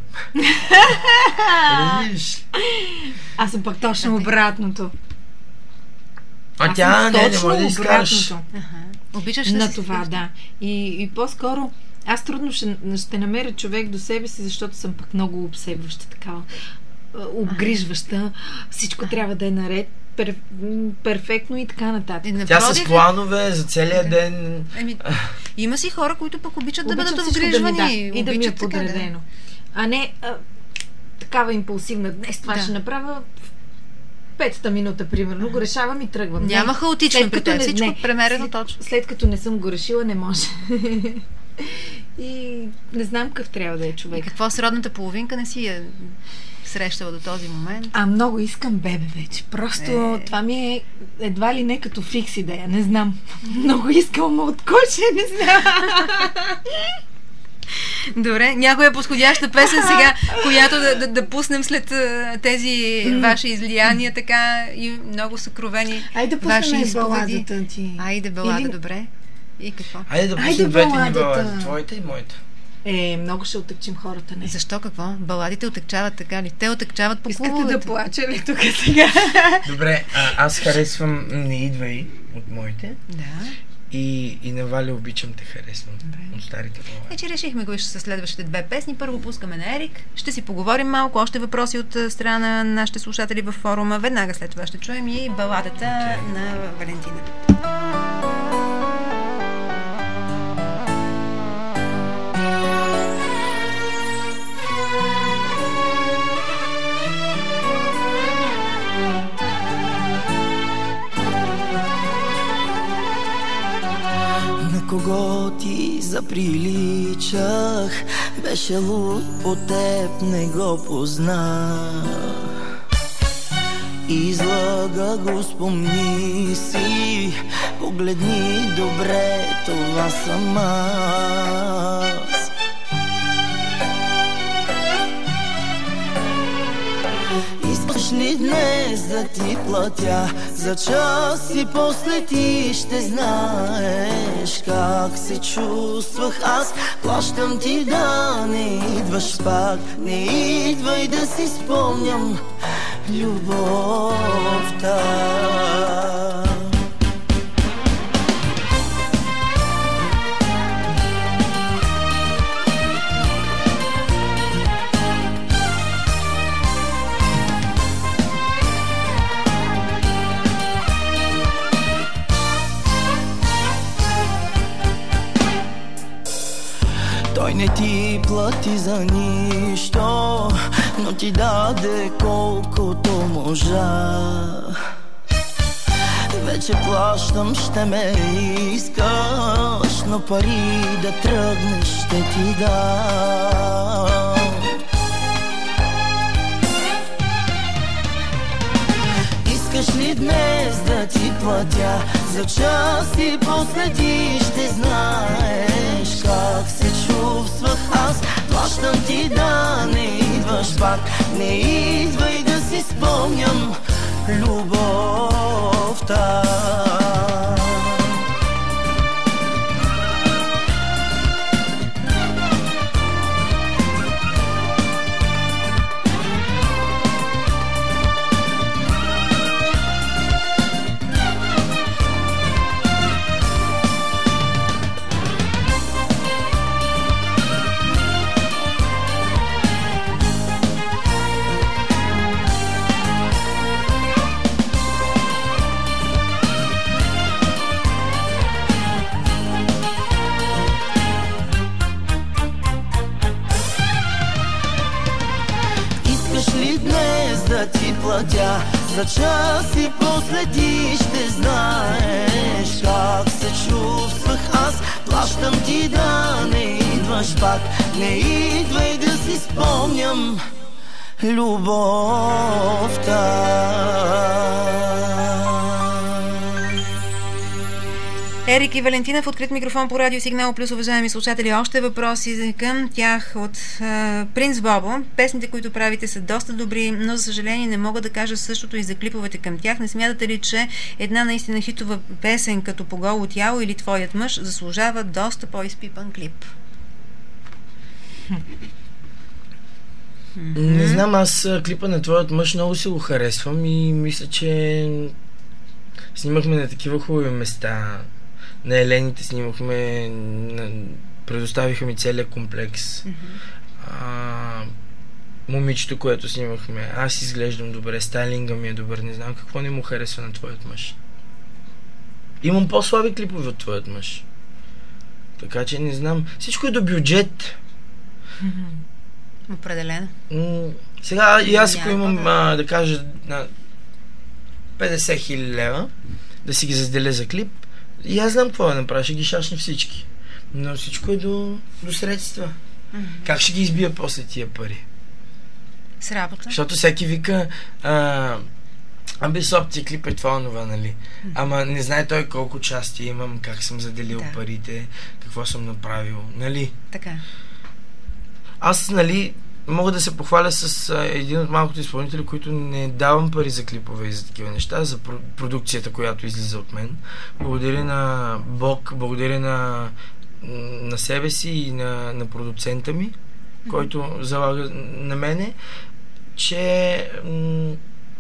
Аз съм пък точно обратното. А Аз тя не, не точно може да изкараш. Обичаш на да това, да. И, и по-скоро аз трудно ще, ще намеря човек до себе си, защото съм пък много обсебваща такава. Обгрижваща. Всичко трябва да е наред. Пер, перфектно и така нататък. Тя с планове за целия ден. Еми, има си хора, които пък обичат, обичат да бъдат Да обгрижвани. да, и да ми е така, подредено. Да. А не а, такава импулсивна. Днес това да. ще направя в петата минута, примерно. Го решавам и тръгвам. Няма хаотично при теб. Всичко не, премерено след, точно. След като не съм го решила, не може. И не знам какъв трябва да е човек. И какво с родната половинка не си е срещала до този момент? А много искам бебе вече. Просто е... това ми е едва ли не като фикс идея. Не знам. Много искам, но от кой ще не знам. Добре, някоя подходяща песен сега, която да, да, да пуснем след uh, тези mm. ваши излияния, така и много съкровени Айде да ваши изповеди. Баладата ти. Айде балада, Или... добре. И какво? Айде да пуснем двете ни балади, твоята и моята. Е, много ще отъкчим хората, не. Защо, какво? Баладите отъкчават така ли? Те отъкчават по Искате клубовете. да плача ли тук сега? Добре, а, аз харесвам Не идвай от моите. Да. И, и на Валя обичам те харесвам. Добре. От старите балади. Вече решихме го с следващите две песни. Първо пускаме на Ерик. Ще си поговорим малко. Още въпроси от страна на нашите слушатели във форума. Веднага след това ще чуем и баладата okay. на Валентина. Кого ти заприличах, беше луд по теб, не го познах. Излага го, спомни си, погледни добре, това съм аз. Искаш ли днес да ти платя за час и после ти ще знаеш как се чувствах аз. Плащам ти да не идваш пак, не идвай да си спомням любовта. Той не ти плати за нищо, но ти даде колкото можа. вече плащам, ще ме искаш, но пари да тръгнеш ще ти дам. Искаш ли днес да ти платя за час и после ти ще знаеш как се чувствах аз. Плащам ти да не идваш пак, не идвай да си спомням любовта. Да ти платя за час и после ти ще знаеш как се чувствах аз. Плащам ти да не идваш пак, не идвай да си спомням любовта. Ерик и Валентина в открит микрофон по Радио Сигнал Плюс, уважаеми слушатели. Още въпроси към тях от а, Принц Бобо. Песните, които правите, са доста добри, но за съжаление не мога да кажа същото и за клиповете към тях. Не смятате ли, че една наистина хитова песен като По голо тяло или Твоят мъж заслужава доста по-изпипан клип? Не знам, аз клипа на Твоят мъж много си го харесвам и мисля, че снимахме на такива хубави места. На Елените снимахме, на... предоставиха ми целият комплекс. Mm-hmm. А, момичето, което снимахме, аз изглеждам добре, стайлинга ми е добър, не знам какво не му харесва на Твоят мъж. Имам по-слаби клипове от Твоят мъж. Така че не знам. Всичко е до бюджет. Mm-hmm. Определено. М- сега и аз, ако имам, а, да кажа, на петдесет хиляди лева, да си ги разделя за клип, и аз знам какво да направя, ще ги шашна всички. Но всичко е до, до средства. Mm-hmm. Как ще ги избия после тия пари? С работа. Защото всеки вика, а, аби с опция клип е това онова, нали? Mm-hmm. Ама не знае той колко части имам, как съм заделил да. парите, какво съм направил, нали? Така. Аз, нали, мога да се похваля с а, един от малкото изпълнители, които не давам пари за клипове и за такива неща, за продукцията, която излиза от мен. Благодаря на Бог, благодаря на, на себе си и на, на продуцента ми, mm-hmm. който залага на мене, че м-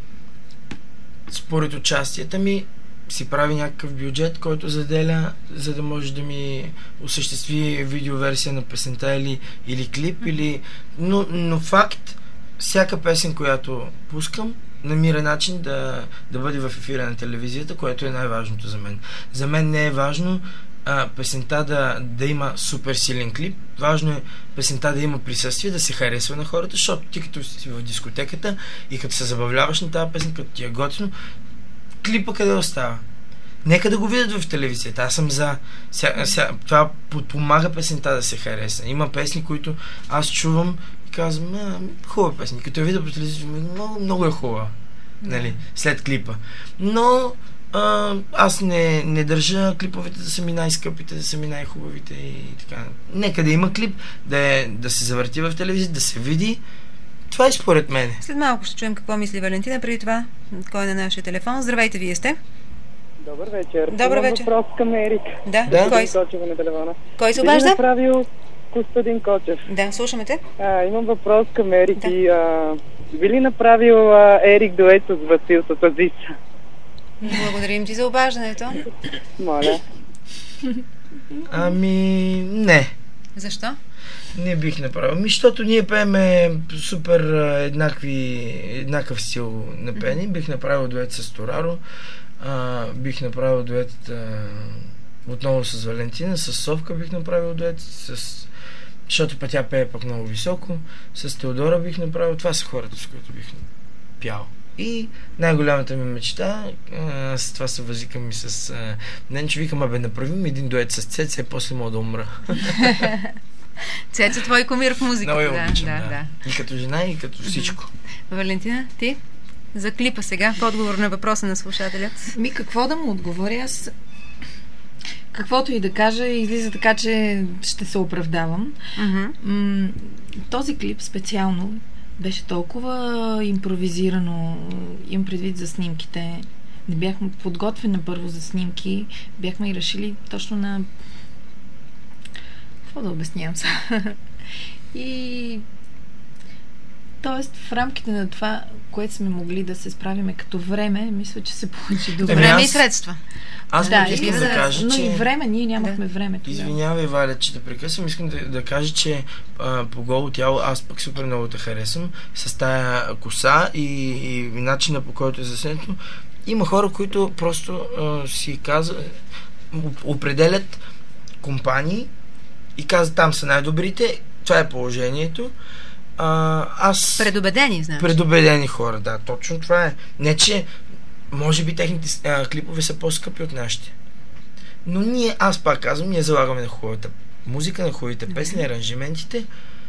според участията ми си прави някакъв бюджет, който заделя, за да може да ми осъществи видеоверсия на песента или, или клип, mm-hmm. или... Но, но факт, всяка песен, която пускам, намира начин да, да бъде в ефира на телевизията, което е най-важното за мен. За мен не е важно а, песента да, да има супер силен клип. Важно е песента да има присъствие, да се харесва на хората, защото ти като си в дискотеката и като се забавляваш на тази песен, като ти е готино, клипа къде остава? Нека да го видят в телевизията. Аз съм за... Ся, ся, това подпомага песента да се хареса. Има песни, които аз чувам и казвам, а, хубава песни. Като я видя по телевизията, много, много е хубава. Нали? След клипа. Но а, аз не, не държа клиповете да са ми най-скъпите, да са ми най-хубавите и така. Нека да има клип, да, е, да се завърти в телевизията, да се види. Това е според мен. След малко ще чуем какво мисли Валентина. Преди това, кой е на нашия телефон? Здравейте, вие сте. Добър вечер. Добър Имам вечер. въпрос към Ерик. Да, да? Кой? Кочева на телефона. Кой се обажда? направил Костадин Кочев. Да, слушаме те. А, имам въпрос към Ерик да. и а, би ли направил а, Ерик дует с Васил Сатазица? Благодарим ти за обаждането. Моля. Ами, не. Защо? Не бих направил. Ми, защото ние пееме супер еднакви, еднакъв стил на пеене. Бих направил дует с Тораро. А, бих направил дует а, отново с Валентина. С Совка бих направил дует. С... Защото пък тя пее пък много високо. С Теодора бих направил. Това са хората, с които бих пял. И най-голямата ми мечта, а, с това се възикам и с а, Ненчо, викам, абе, направим един дует с Цеца и после мога да умра. Цеца, твой кумир в музиката. Много я обичам, да, да, да. И като жена, и като всичко. Валентина, ти? За клипа сега, в отговор на въпроса на слушателят. Ми, какво да му отговоря? Аз каквото и да кажа, излиза така, че ще се оправдавам. Mm-hmm. М- този клип специално беше толкова импровизирано, имам предвид за снимките. Не бяхме подготвени първо за снимки, бяхме и решили точно на... Какво да обяснявам сега? И... Тоест, в рамките на това, което сме могли да се справиме като време, мисля, че се получи добре. Време аз... и средства. Аз да, искам да, да кажа, но че... и време, ние нямахме да. време. Извинявай, Валя, че те прекъсвам. Искам да, да кажа, че а, по голо тяло аз пък супер много те харесвам. С тая коса и, и начина, по който е заснето. Има хора, които просто а, си казват, определят компании и казват, там са най-добрите, това е положението. А, аз... Предубедени, знаеш. Предубедени хора, да, точно това е. Не, че може би техните а, клипове са по-скъпи от нашите. Но ние, аз пак казвам, ние залагаме на хубавата музика, на хубавите песни, аранжиментите.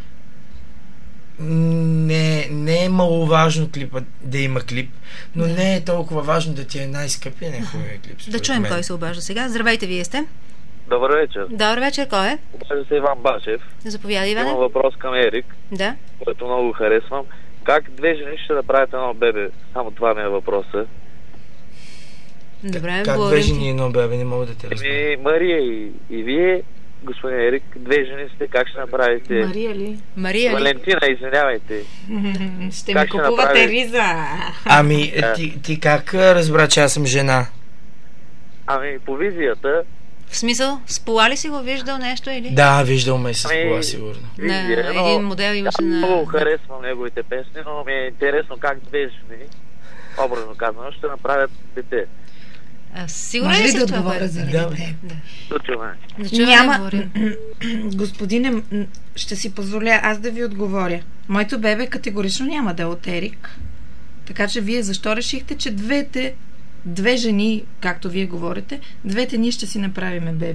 Не, не е маловажно клипа да има клип, но да. Не е толкова важно да ти е най-скъпия, не е хубавия клип. Да чуем мен. Кой се обажда сега. Здравейте, вие сте. Добър вечер. Добър вечер, кой е? Обажда се Иван Башев. Заповядай, Иване. Имам въпрос към Ерик, да. който много харесвам. Как две жени ще направят едно бебе? Само това ми е въпроса. Добре, как две жени едно бебе? Не мога да те разбера. Еми, Мария и, и вие, господин Ерик, две жени сте, как ще направите? Мария ли? Мария ли? Валентина, извинявайте. Ще ми купувате направи... риза. Ами, ти, ти как разбра, че аз съм жена? Ами, по визията. В смисъл, с пола ли си го виждал нещо или? Да, виждал ме с ами, пола, сигурно. Визия, на един модел имаше на... Много харесвам неговите песни, но ми е интересно как две жени, образно казано, ще направят дете. А, сигурно ли си да това? Отговоря за дете? Да. Няма... Господине, ще си позволя аз да ви отговоря. Моето бебе категорично няма да е от Ерик. Така че вие защо решихте, че двете две жени, както вие говорите, двете ние ще си направиме бебе?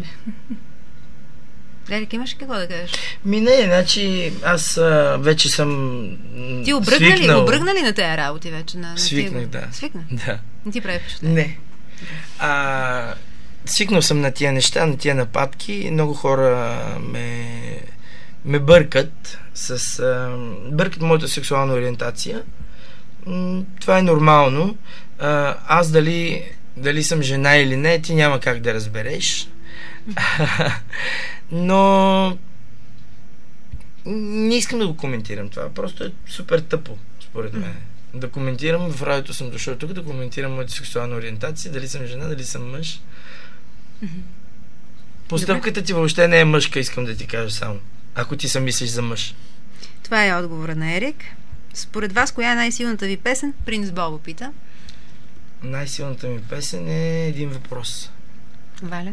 Ерик, имаш какво да кажеш? Ми не, значи аз а, вече съм Ти обръгна ли, обръгна ли на тези работи вече? На, на свикнах, тия... да. Свикна? Да. Не ти прави впечатление? Не. А, свикнал съм на тия неща, на тия нападки. Много хора ме, ме бъркат с а, бъркат моята сексуална ориентация. М, това е нормално. А, аз дали, дали съм жена или не, ти няма как да разбереш. Но не искам да го коментирам това. Просто е супер тъпо, според мен. Да коментирам, в радиото съм дошъл тук, да коментирам моята сексуална ориентация, дали съм жена, дали съм мъж. Постъпката ти въобще не е мъжка, искам да ти кажа само. Ако ти се мислиш за мъж. Това е отговора на Ерик. Според вас, коя е най-силната ви песен? Принц Бобо пита. Най-силната ми песен е един въпрос. Валя?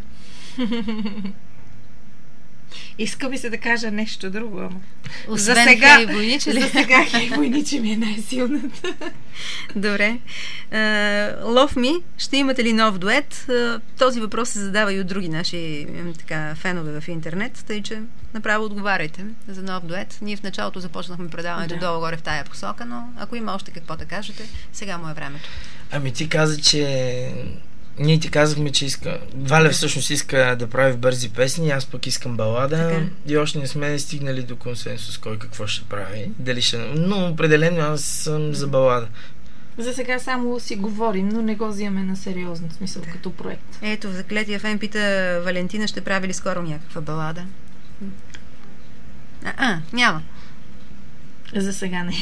Иска ми се да кажа нещо друго, ама. Освен за сега, Хей Войниче ли? За сега Хей Войниче ми е най-силната. Добре. Uh, Love Me, ще имате ли нов дует? Uh, този въпрос се задава и от други наши така, фенове в интернет, тъй че направо отговаряйте за нов дует. Ние в началото започнахме предаването да. долу-горе в тая посока, но ако има още какво да кажете, сега му е времето. Ами ти каза, че ние ти казахме, че иска... Валя всъщност иска да прави бързи песни, аз пък искам балада. Така. И още не сме стигнали до консенсус кой какво ще прави. Дали ще... Но определено аз съм за балада. За сега само си говорим, но не го взимаме на сериозно смисъл да. Като проект. Ето, в Заклетия фен пита Валентина, ще прави ли скоро някаква балада? А, а няма. За сега не.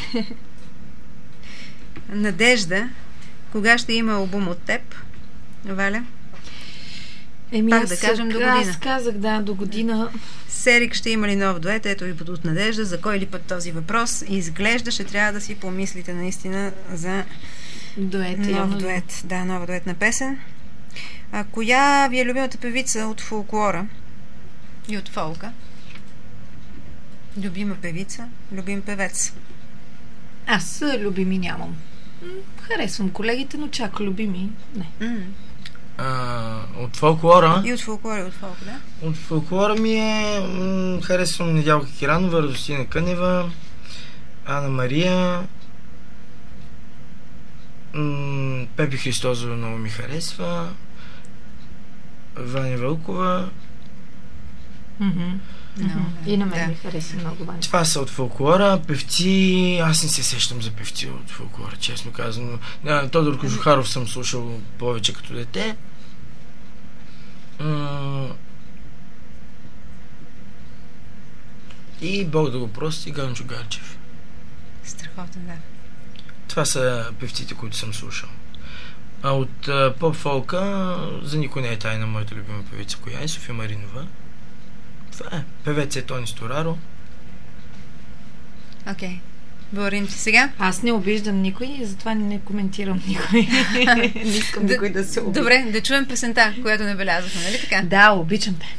Надежда, кога ще има албум от теб? Валя? Еми, пак да кажем до година. Аз казах, да, до година. Серик ще има ли нов дует? Ето и от Надежда. За кой ли път този въпрос? Изглежда, ще трябва да си помислите наистина за дует, нов явно. дует. Да, нова дуетна песен. А коя ви е любимата певица от фолклора и от фолка? Любима певица, любим певец. Аз любими нямам. Харесвам колегите, но чак любими не. М. А, от фолклора? И от фолклора, и от фолк, да? От фолклора ми е... М- харесвам Недялка Киранова, Радостина Кънева, Ана Мария, м- Пепи Христозова много ми харесва, Ваня Вълкова. Mm-hmm. No, Mm-hmm. И на мен да. ми хареса много Ваня. Това са от фолклора. Певци... Аз не се сещам за певци от фолклора, честно казано. А, Тодор Кожухаров съм слушал повече като дете. М- И Бог да го прости, Ганчо Гарчев. Страхотен, да. Това са певците, които съм слушал. А от а, поп-фолка за никой не е тайна моята любима певица, коя е София Маринова. Това е. Певец е Тони Стораро. Окей. Okay. Благодарим ти сега. Аз не обиждам никой и затова не коментирам никой. Не искам никой да се обижда. Добре, да чуем песента, която набелязахме, нали така? Да, обичам те.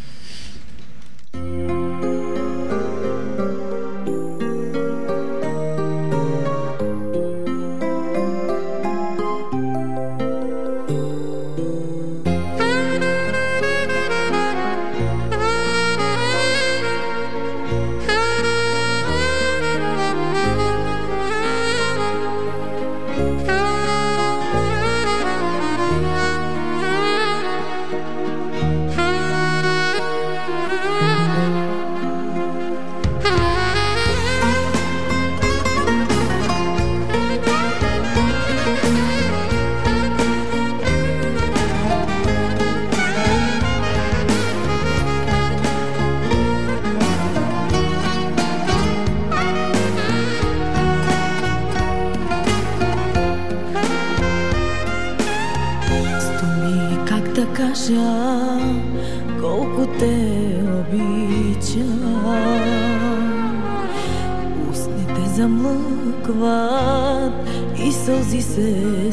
Колко те обичам, устните замлъкват и сълзи се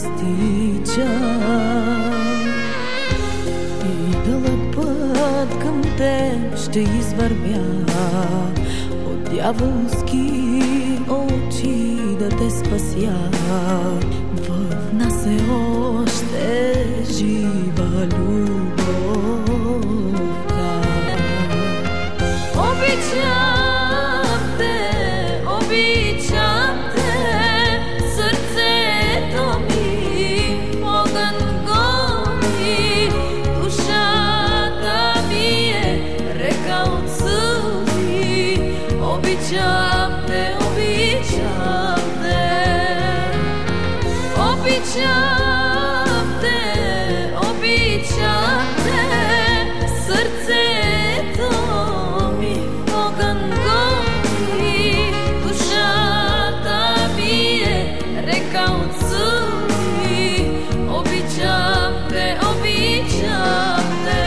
стичат. И дълъг път към теб ще извървя, от дяволски очи да те спася. В нас е още жива любовта. Обичам те, обичам те, сърцето ми огън гони, душата ми е река от сълзи. Обичам те, обичам те, обичам те, обичам те, сърцето ми огън гони, душата ми е река от сълзи. Обичам те, обичам те.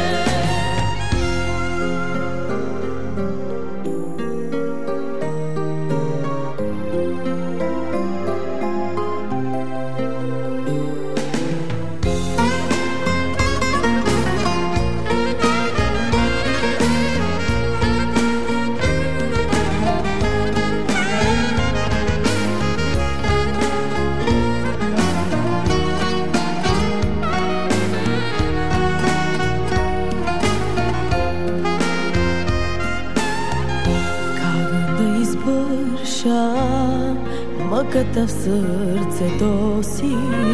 Мъката в сърцето си,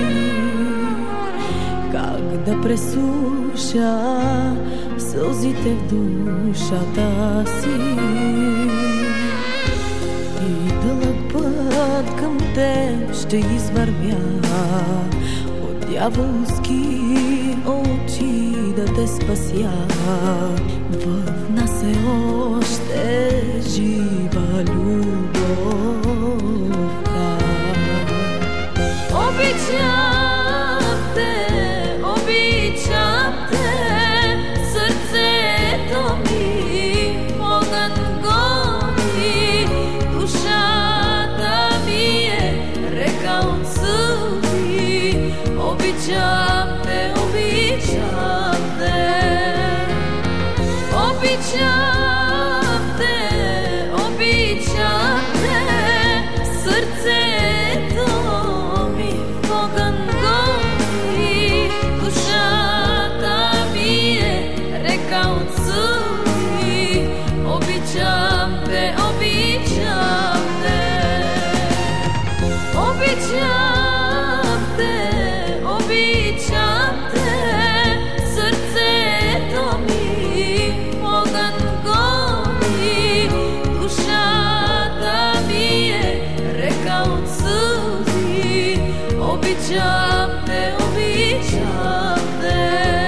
как да пресуша сълзите в душата си. И дълъг път към теб ще извървя, от дяволски очи да те спася. В нас е още жива любов. Обичам те, обичам те, сърцето ми огън гони, душата ми е река от сълзи. Обичам те, обичам те, обичам те, обичам те, сърцето ми Обичам те, обичам те,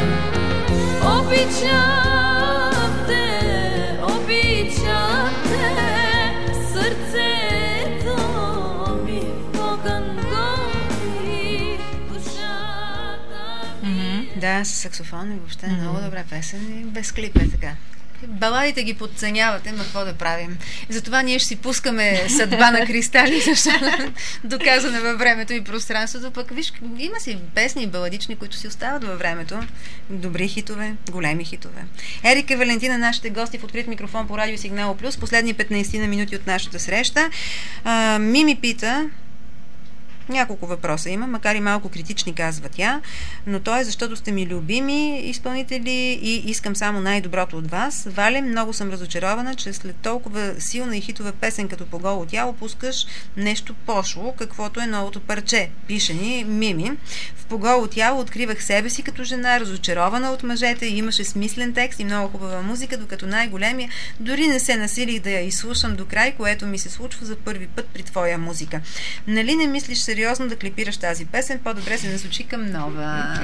обичам те, обичам те, сърцето ми в огън гори, душата ми. Да, с саксофон и въобще mm-hmm. много добра песен и без клип е така. Баладите ги подценявате, но какво да правим? Затова ние ще си пускаме Съдба на кристали, защото доказана във времето и пространството. Пък виж, има си песни и баладични, които си остават във времето. Добри хитове, големи хитове. Ерика и Валентина, нашите гости в открит микрофон по Радио Сигнал Плюс. Последни петнайсет на минути от нашата среща. А, Мими пита, няколко въпроса има, макар и малко критични, казва тя, но то е защото сте ми любими изпълнители и искам само най-доброто от вас. Вале, много съм разочарована, че след толкова силна и хитова песен като По голо тяло пускаш нещо пошло, каквото е новото парче. Пише ни Мими. В По голо тяло откривах себе си като жена, разочарована от мъжете, имаше смислен текст и много хубава музика, докато най-големия дори не се насилих да я изслушам до край, което ми се случва за първи път при твоя музика. Нали не мислиш сериозно да клипираш тази песен? По-добре се насочи към нова.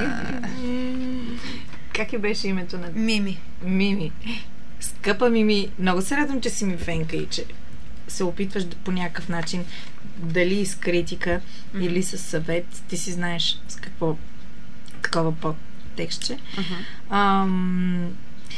Как и беше името на... Мими. Мими. Скъпа Мими, много се радвам, че си ми фенка и че се опитваш по някакъв начин, дали с критика mm-hmm. или с съвет. Ти си знаеш с какво такова подтекстче. Mm-hmm. Ам...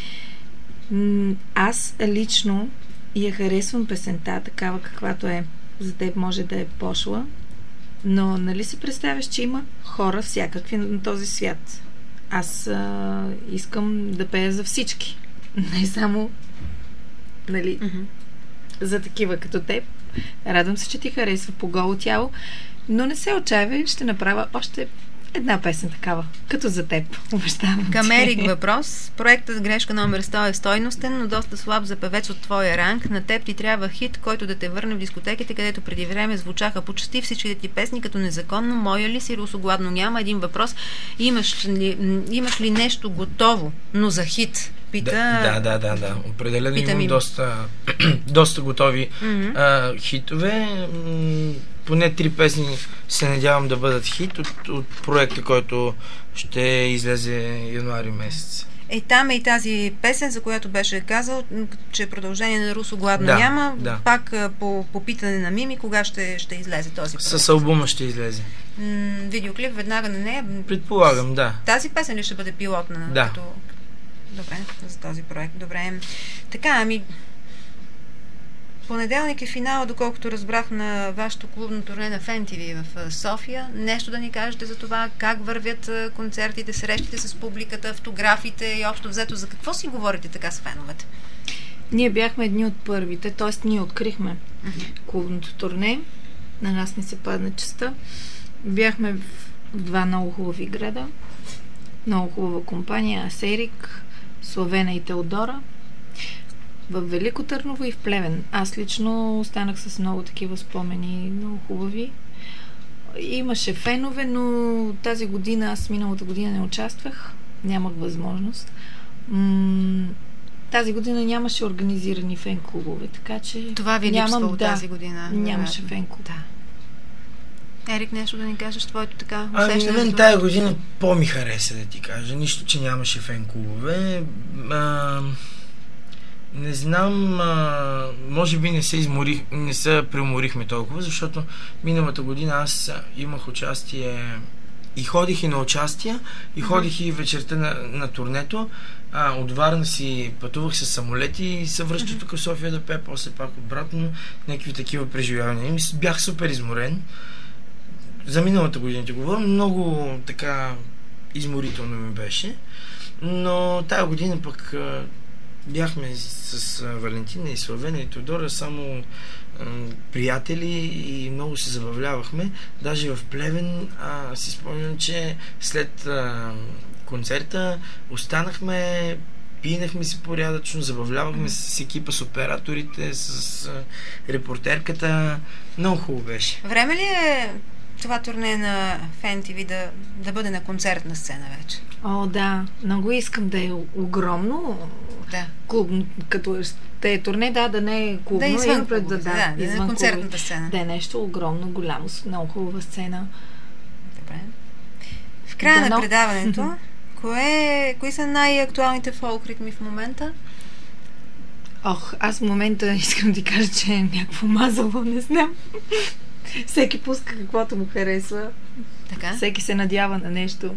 Аз лично я харесвам песента, такава каквато е. За теб може да е пошла, но нали си представяш, че има хора всякакви на този свят. Аз а, искам да пея за всички. Не само нали, mm-hmm. за такива като теб. Радвам се, че ти харесва По голо тяло, но не се отчаивай, ще направя още една песен такава, като за теб. Обещавам. Към Ерик въпрос. Проектът Грешка номер сто е стойностен, но доста слаб за певец от твоя ранг. На теб ти трябва хит, който да те върне в дискотеките, където преди време звучаха почти всичките ти песни като Незаконно, Моя ли си, Русогладно няма. Един въпрос. Имаш ли, имаш ли нещо готово, но за хит? Пита... Да, да, да, да. Определено Пита имам ми... доста, доста готови mm-hmm. а, хитове. М- поне три песни се надявам да бъдат хит от, от проекта, който ще излезе януари месец. Е, там е и тази песен, за която беше казал, че продължение на Русогладно да, няма. Да. Пак по, по питане на Мими, кога ще, ще излезе този проект? С албума ще излезе. М- видеоклип веднага на нея? Предполагам, да. Тази песен ли ще бъде пилотна? Да. Като... Добре, за този проект. Добре. Така, ами... Понеделник е финал, доколкото разбрах, на вашето клубно турне на Фен Ти Ви в София. Нещо да ни кажете за това, как вървят концертите, срещите с публиката, автографите и общо взето, за какво си говорите така с феновете? Ние бяхме едни от първите, т.е. ние открихме uh-huh. клубното турне. На нас не се падна честа. Бяхме в два много хубави града. Много хубава компания. Аз, Ерик, Славена и Теодора. В Велико Търново и в Плевен. Аз лично останах с много такива спомени, много хубави. Имаше фенове, но тази година, аз миналата година не участвах. Нямах възможност. М- тази година нямаше организирани фен-клубове, така че... Това ви липсвало да, тази година. Нямаше фен-клуб. Да. Ерик, нещо да ни кажеш, твоето така усещане? Ами, мен тази година по-ми хареса, да ти кажа. Нищо, че нямаше фен-клубове. А... Не знам, а, може би не се изморих, не се преуморихме толкова, защото миналата година аз имах участие и ходих и на участия, и ходих mm-hmm. и вечерта на, на турнето. А, от Варна си пътувах с самолети и се връщах mm-hmm. тук в София да пея, после пак обратно, някакви такива преживявания. И бях супер изморен. За миналата година ти говоря, много така изморително ми беше, но тази година пък бяхме с Валентина и Славена и Теодора само а, приятели и много се забавлявахме. Даже в Плевен а, си спомням, че след а, концерта останахме, пинахме си порядъчно, забавлявахме mm. с екипа, с операторите, с а, репортерката. Много хубаво беше. Време ли е това турне на Фен Ти Ви да, да бъде на концертна сцена вече? О, да. Много искам да е огромно. Да. Клубно, като ще е турне, да, да не е клубно. Да, извън пред, клуб, да, да, да, извън на концертната клуб, сцена. Да е нещо огромно, голямо, много хубава сцена. Добре. В края Да, на но... предаването, кое, кои са най-актуалните фолк ритми в момента? Ох, аз в момента искам да ти кажа, че е някакво мазало, не знам. Всеки пуска каквото му харесва. Така? Всеки се надява на нещо.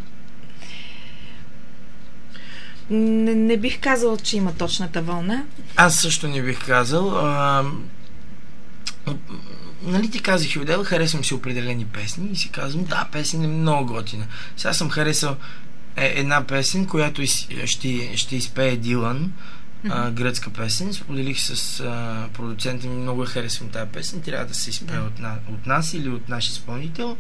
Не, не бих казала, че има точната вълна. Аз също не бих казал. А, нали ти казах, Юдел, харесвам си определени песни и си казвам, да, песен е много готина. Сега съм харесал е, една песен, която из, ще, ще изпее Дилан, а, гръцка песен. Споделих с а, продуцента ми, много харесвам тази песен. Трябва да се изпее Да. от, на, от нас или от наш изпълнител.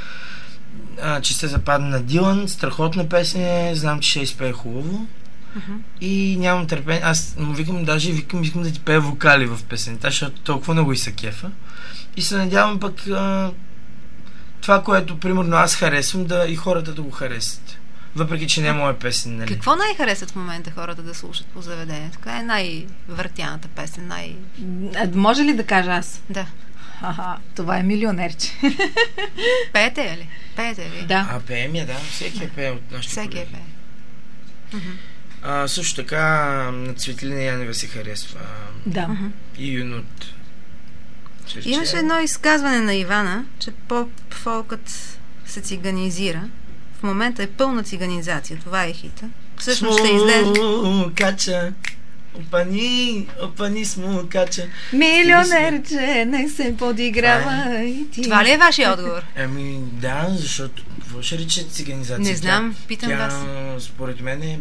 А, че се западна на Дилан. Страхотна песен е, знам, че ще изпее хубаво. Uh-huh. И нямам търпение. Аз му викам, даже викам, искам да ти пея вокали в песента, защото толкова много и са кефа. И се надявам пък а, това, което примерно аз харесвам, да и хората да го харесат. Въпреки, че не е моя песен, нали? Какво най-харесват в момента хората да слушат по заведението? Коя е най-въртяната песен? Най... А, може ли да кажа аз? Да. Ха-ха, това е Милионерче. Пеете я ли? Пеете я ли? Да. А пеем я, да. Всеки е пее от нашите Всеки е колеги. пее. Uh-huh. А, също така на Цветелина Янева се харесва. Да. Uh-huh. И Юнут. Черчев. Имаше едно изказване на Ивана, че поп-фолкът се циганизира. В момента е пълна циганизация. Това е хита. Всъщност ще излезе... Кача. Опани, опани смукача. Милионерче, не се подиграва и ти. Това ли е вашия отговор? Ами да, защото какво ще рече циганизация? Не знам, Тя- питам тя, вас. Според мен е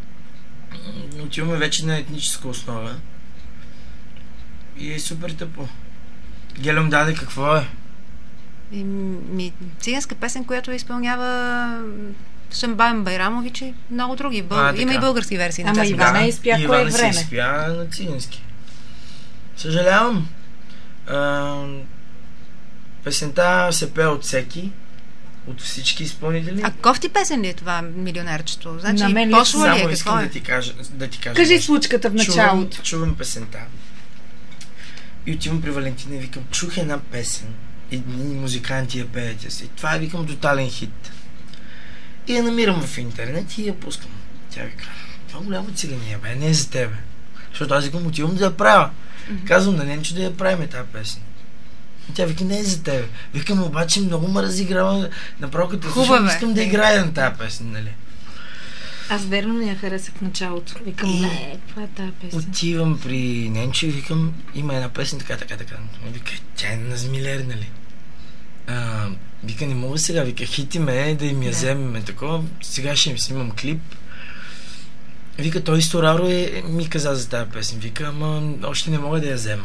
м, отиваме вече на етническа основа и е супер тъпо. Гелем даде какво е? И, ми, циганска песен, която изпълнява Шамбан Байрамович и много други. Бъл... А, Има така. и български версии на Ама тази Ивана песен. изпя кое Ивана време. се изпя на цигански. Съжалявам. А, песента се пее от всеки, от всички изпълнители. А кофти песен ли е това Милионерчето? Значи На мен лично пошло ли е? Само Какво искам е? да ти кажа, да ти кажа Кажи нещо. случката в началото. Чувам, чувам песента. И отивам при Валентина и викам, чух една песен. Едни музиканти я пеят. И това е, викам, тотален хит. И я намирам в интернет и я пускам. Тя вика, това голямо цигания, бе, не е за тебе. Защото аз викам, отивам да я правя. Mm-hmm. Казвам на Ненчо да я правим тази песен. И тя вика, не е за тебе. Викам, обаче много ме разиграва. Направо като Хубава слушам, е. искам да играя на тази песен, нали? Аз верно не я харесах в началото. Викам, И- не, каква е тази песен? Отивам при Ненчо и викам, има една песен, така, така, така. Той вика, тя е на Змилер, нали? А, вика, не мога сега, вика, хити ме, да им я Да. вземем такова. Сега ще им снимам клип. Вика, той Стораро е, ми каза за тази песен. Вика, ама още не мога да я взема.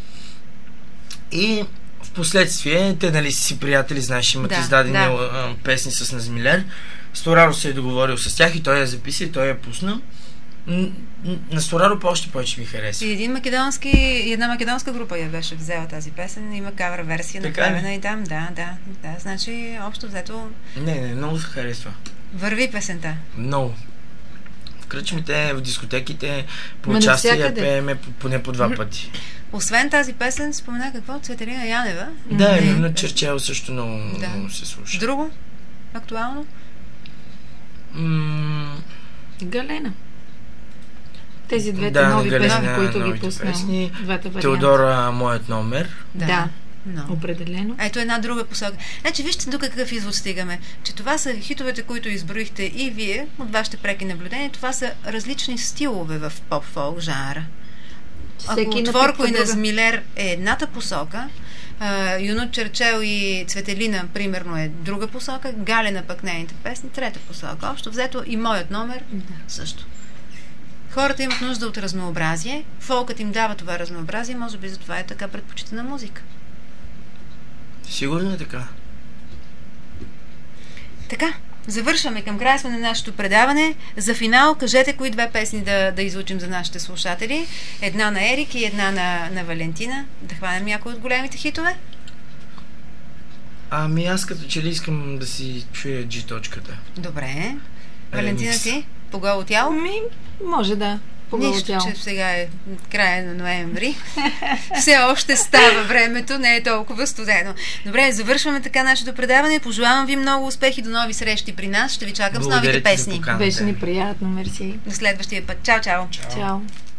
И в последствие, те, нали, си приятели, знаеш, имат Да, издадени да. а, песни с Назмилер. Стораро се е договорил с тях и той я записа и той я пусна. М, м, На Стораро по-още повече ми харесва. И един македонски, и една македонска група я беше взела тази песен. Има кавър версия Така ли? направена и там. Да, да, да. Значи, общо взето, Не, не, много се харесва. върви песента. Много. В кръчмите, в дискотеките, по Ма участие я навсякъде. пееме по- поне по два пъти. Освен тази песен, спомена какво? Цветелина Янева. Да, Не. именно Черчел също много, Да. много се слуша. Друго? Актуално? М, Галена. Тези двете да, нови на Галена, песни, които ги новите пуснам. песни. Двата варианта. Теодора, моят номер. Да. Но. Определено. Ето една друга посока. Значи, вижте до какъв извод стигаме. Че това са хитовете, които изброихте и вие от вашите преки наблюдения. Това са различни стилове в поп-фолк жанра. Ако Всеки Творко напипва и друга. Назмилер е едната посока, а, Юнут Черчел и Цветелина, примерно, е друга посока, Галена пък нейните песни, трета посока. Общо взето и моят номер също. Хората имат нужда от разнообразие, фолкът им дава това разнообразие, може би затова е така предпочитана музика. Сигурно е така. Така, завършваме към края сме на нашето предаване. За финал, кажете кои две песни да, да изучим за нашите слушатели. Една на Ерик и една на, на Валентина. Да хванем някой от големите хитове. Ами аз като че ли искам да си чуя G точката. Добре. Валентина Ремикс. ти? По голо тяло? Ми, може да. Нищо, че сега е края на ноември. Все още става времето, не е толкова студено. Добре, завършваме така нашето предаване. Пожелавам ви много успехи, до нови срещи при нас. Ще ви чакам с новите песни. Беше ни приятно, мерси. До следващия път. Чао, чао. Чао. Чао.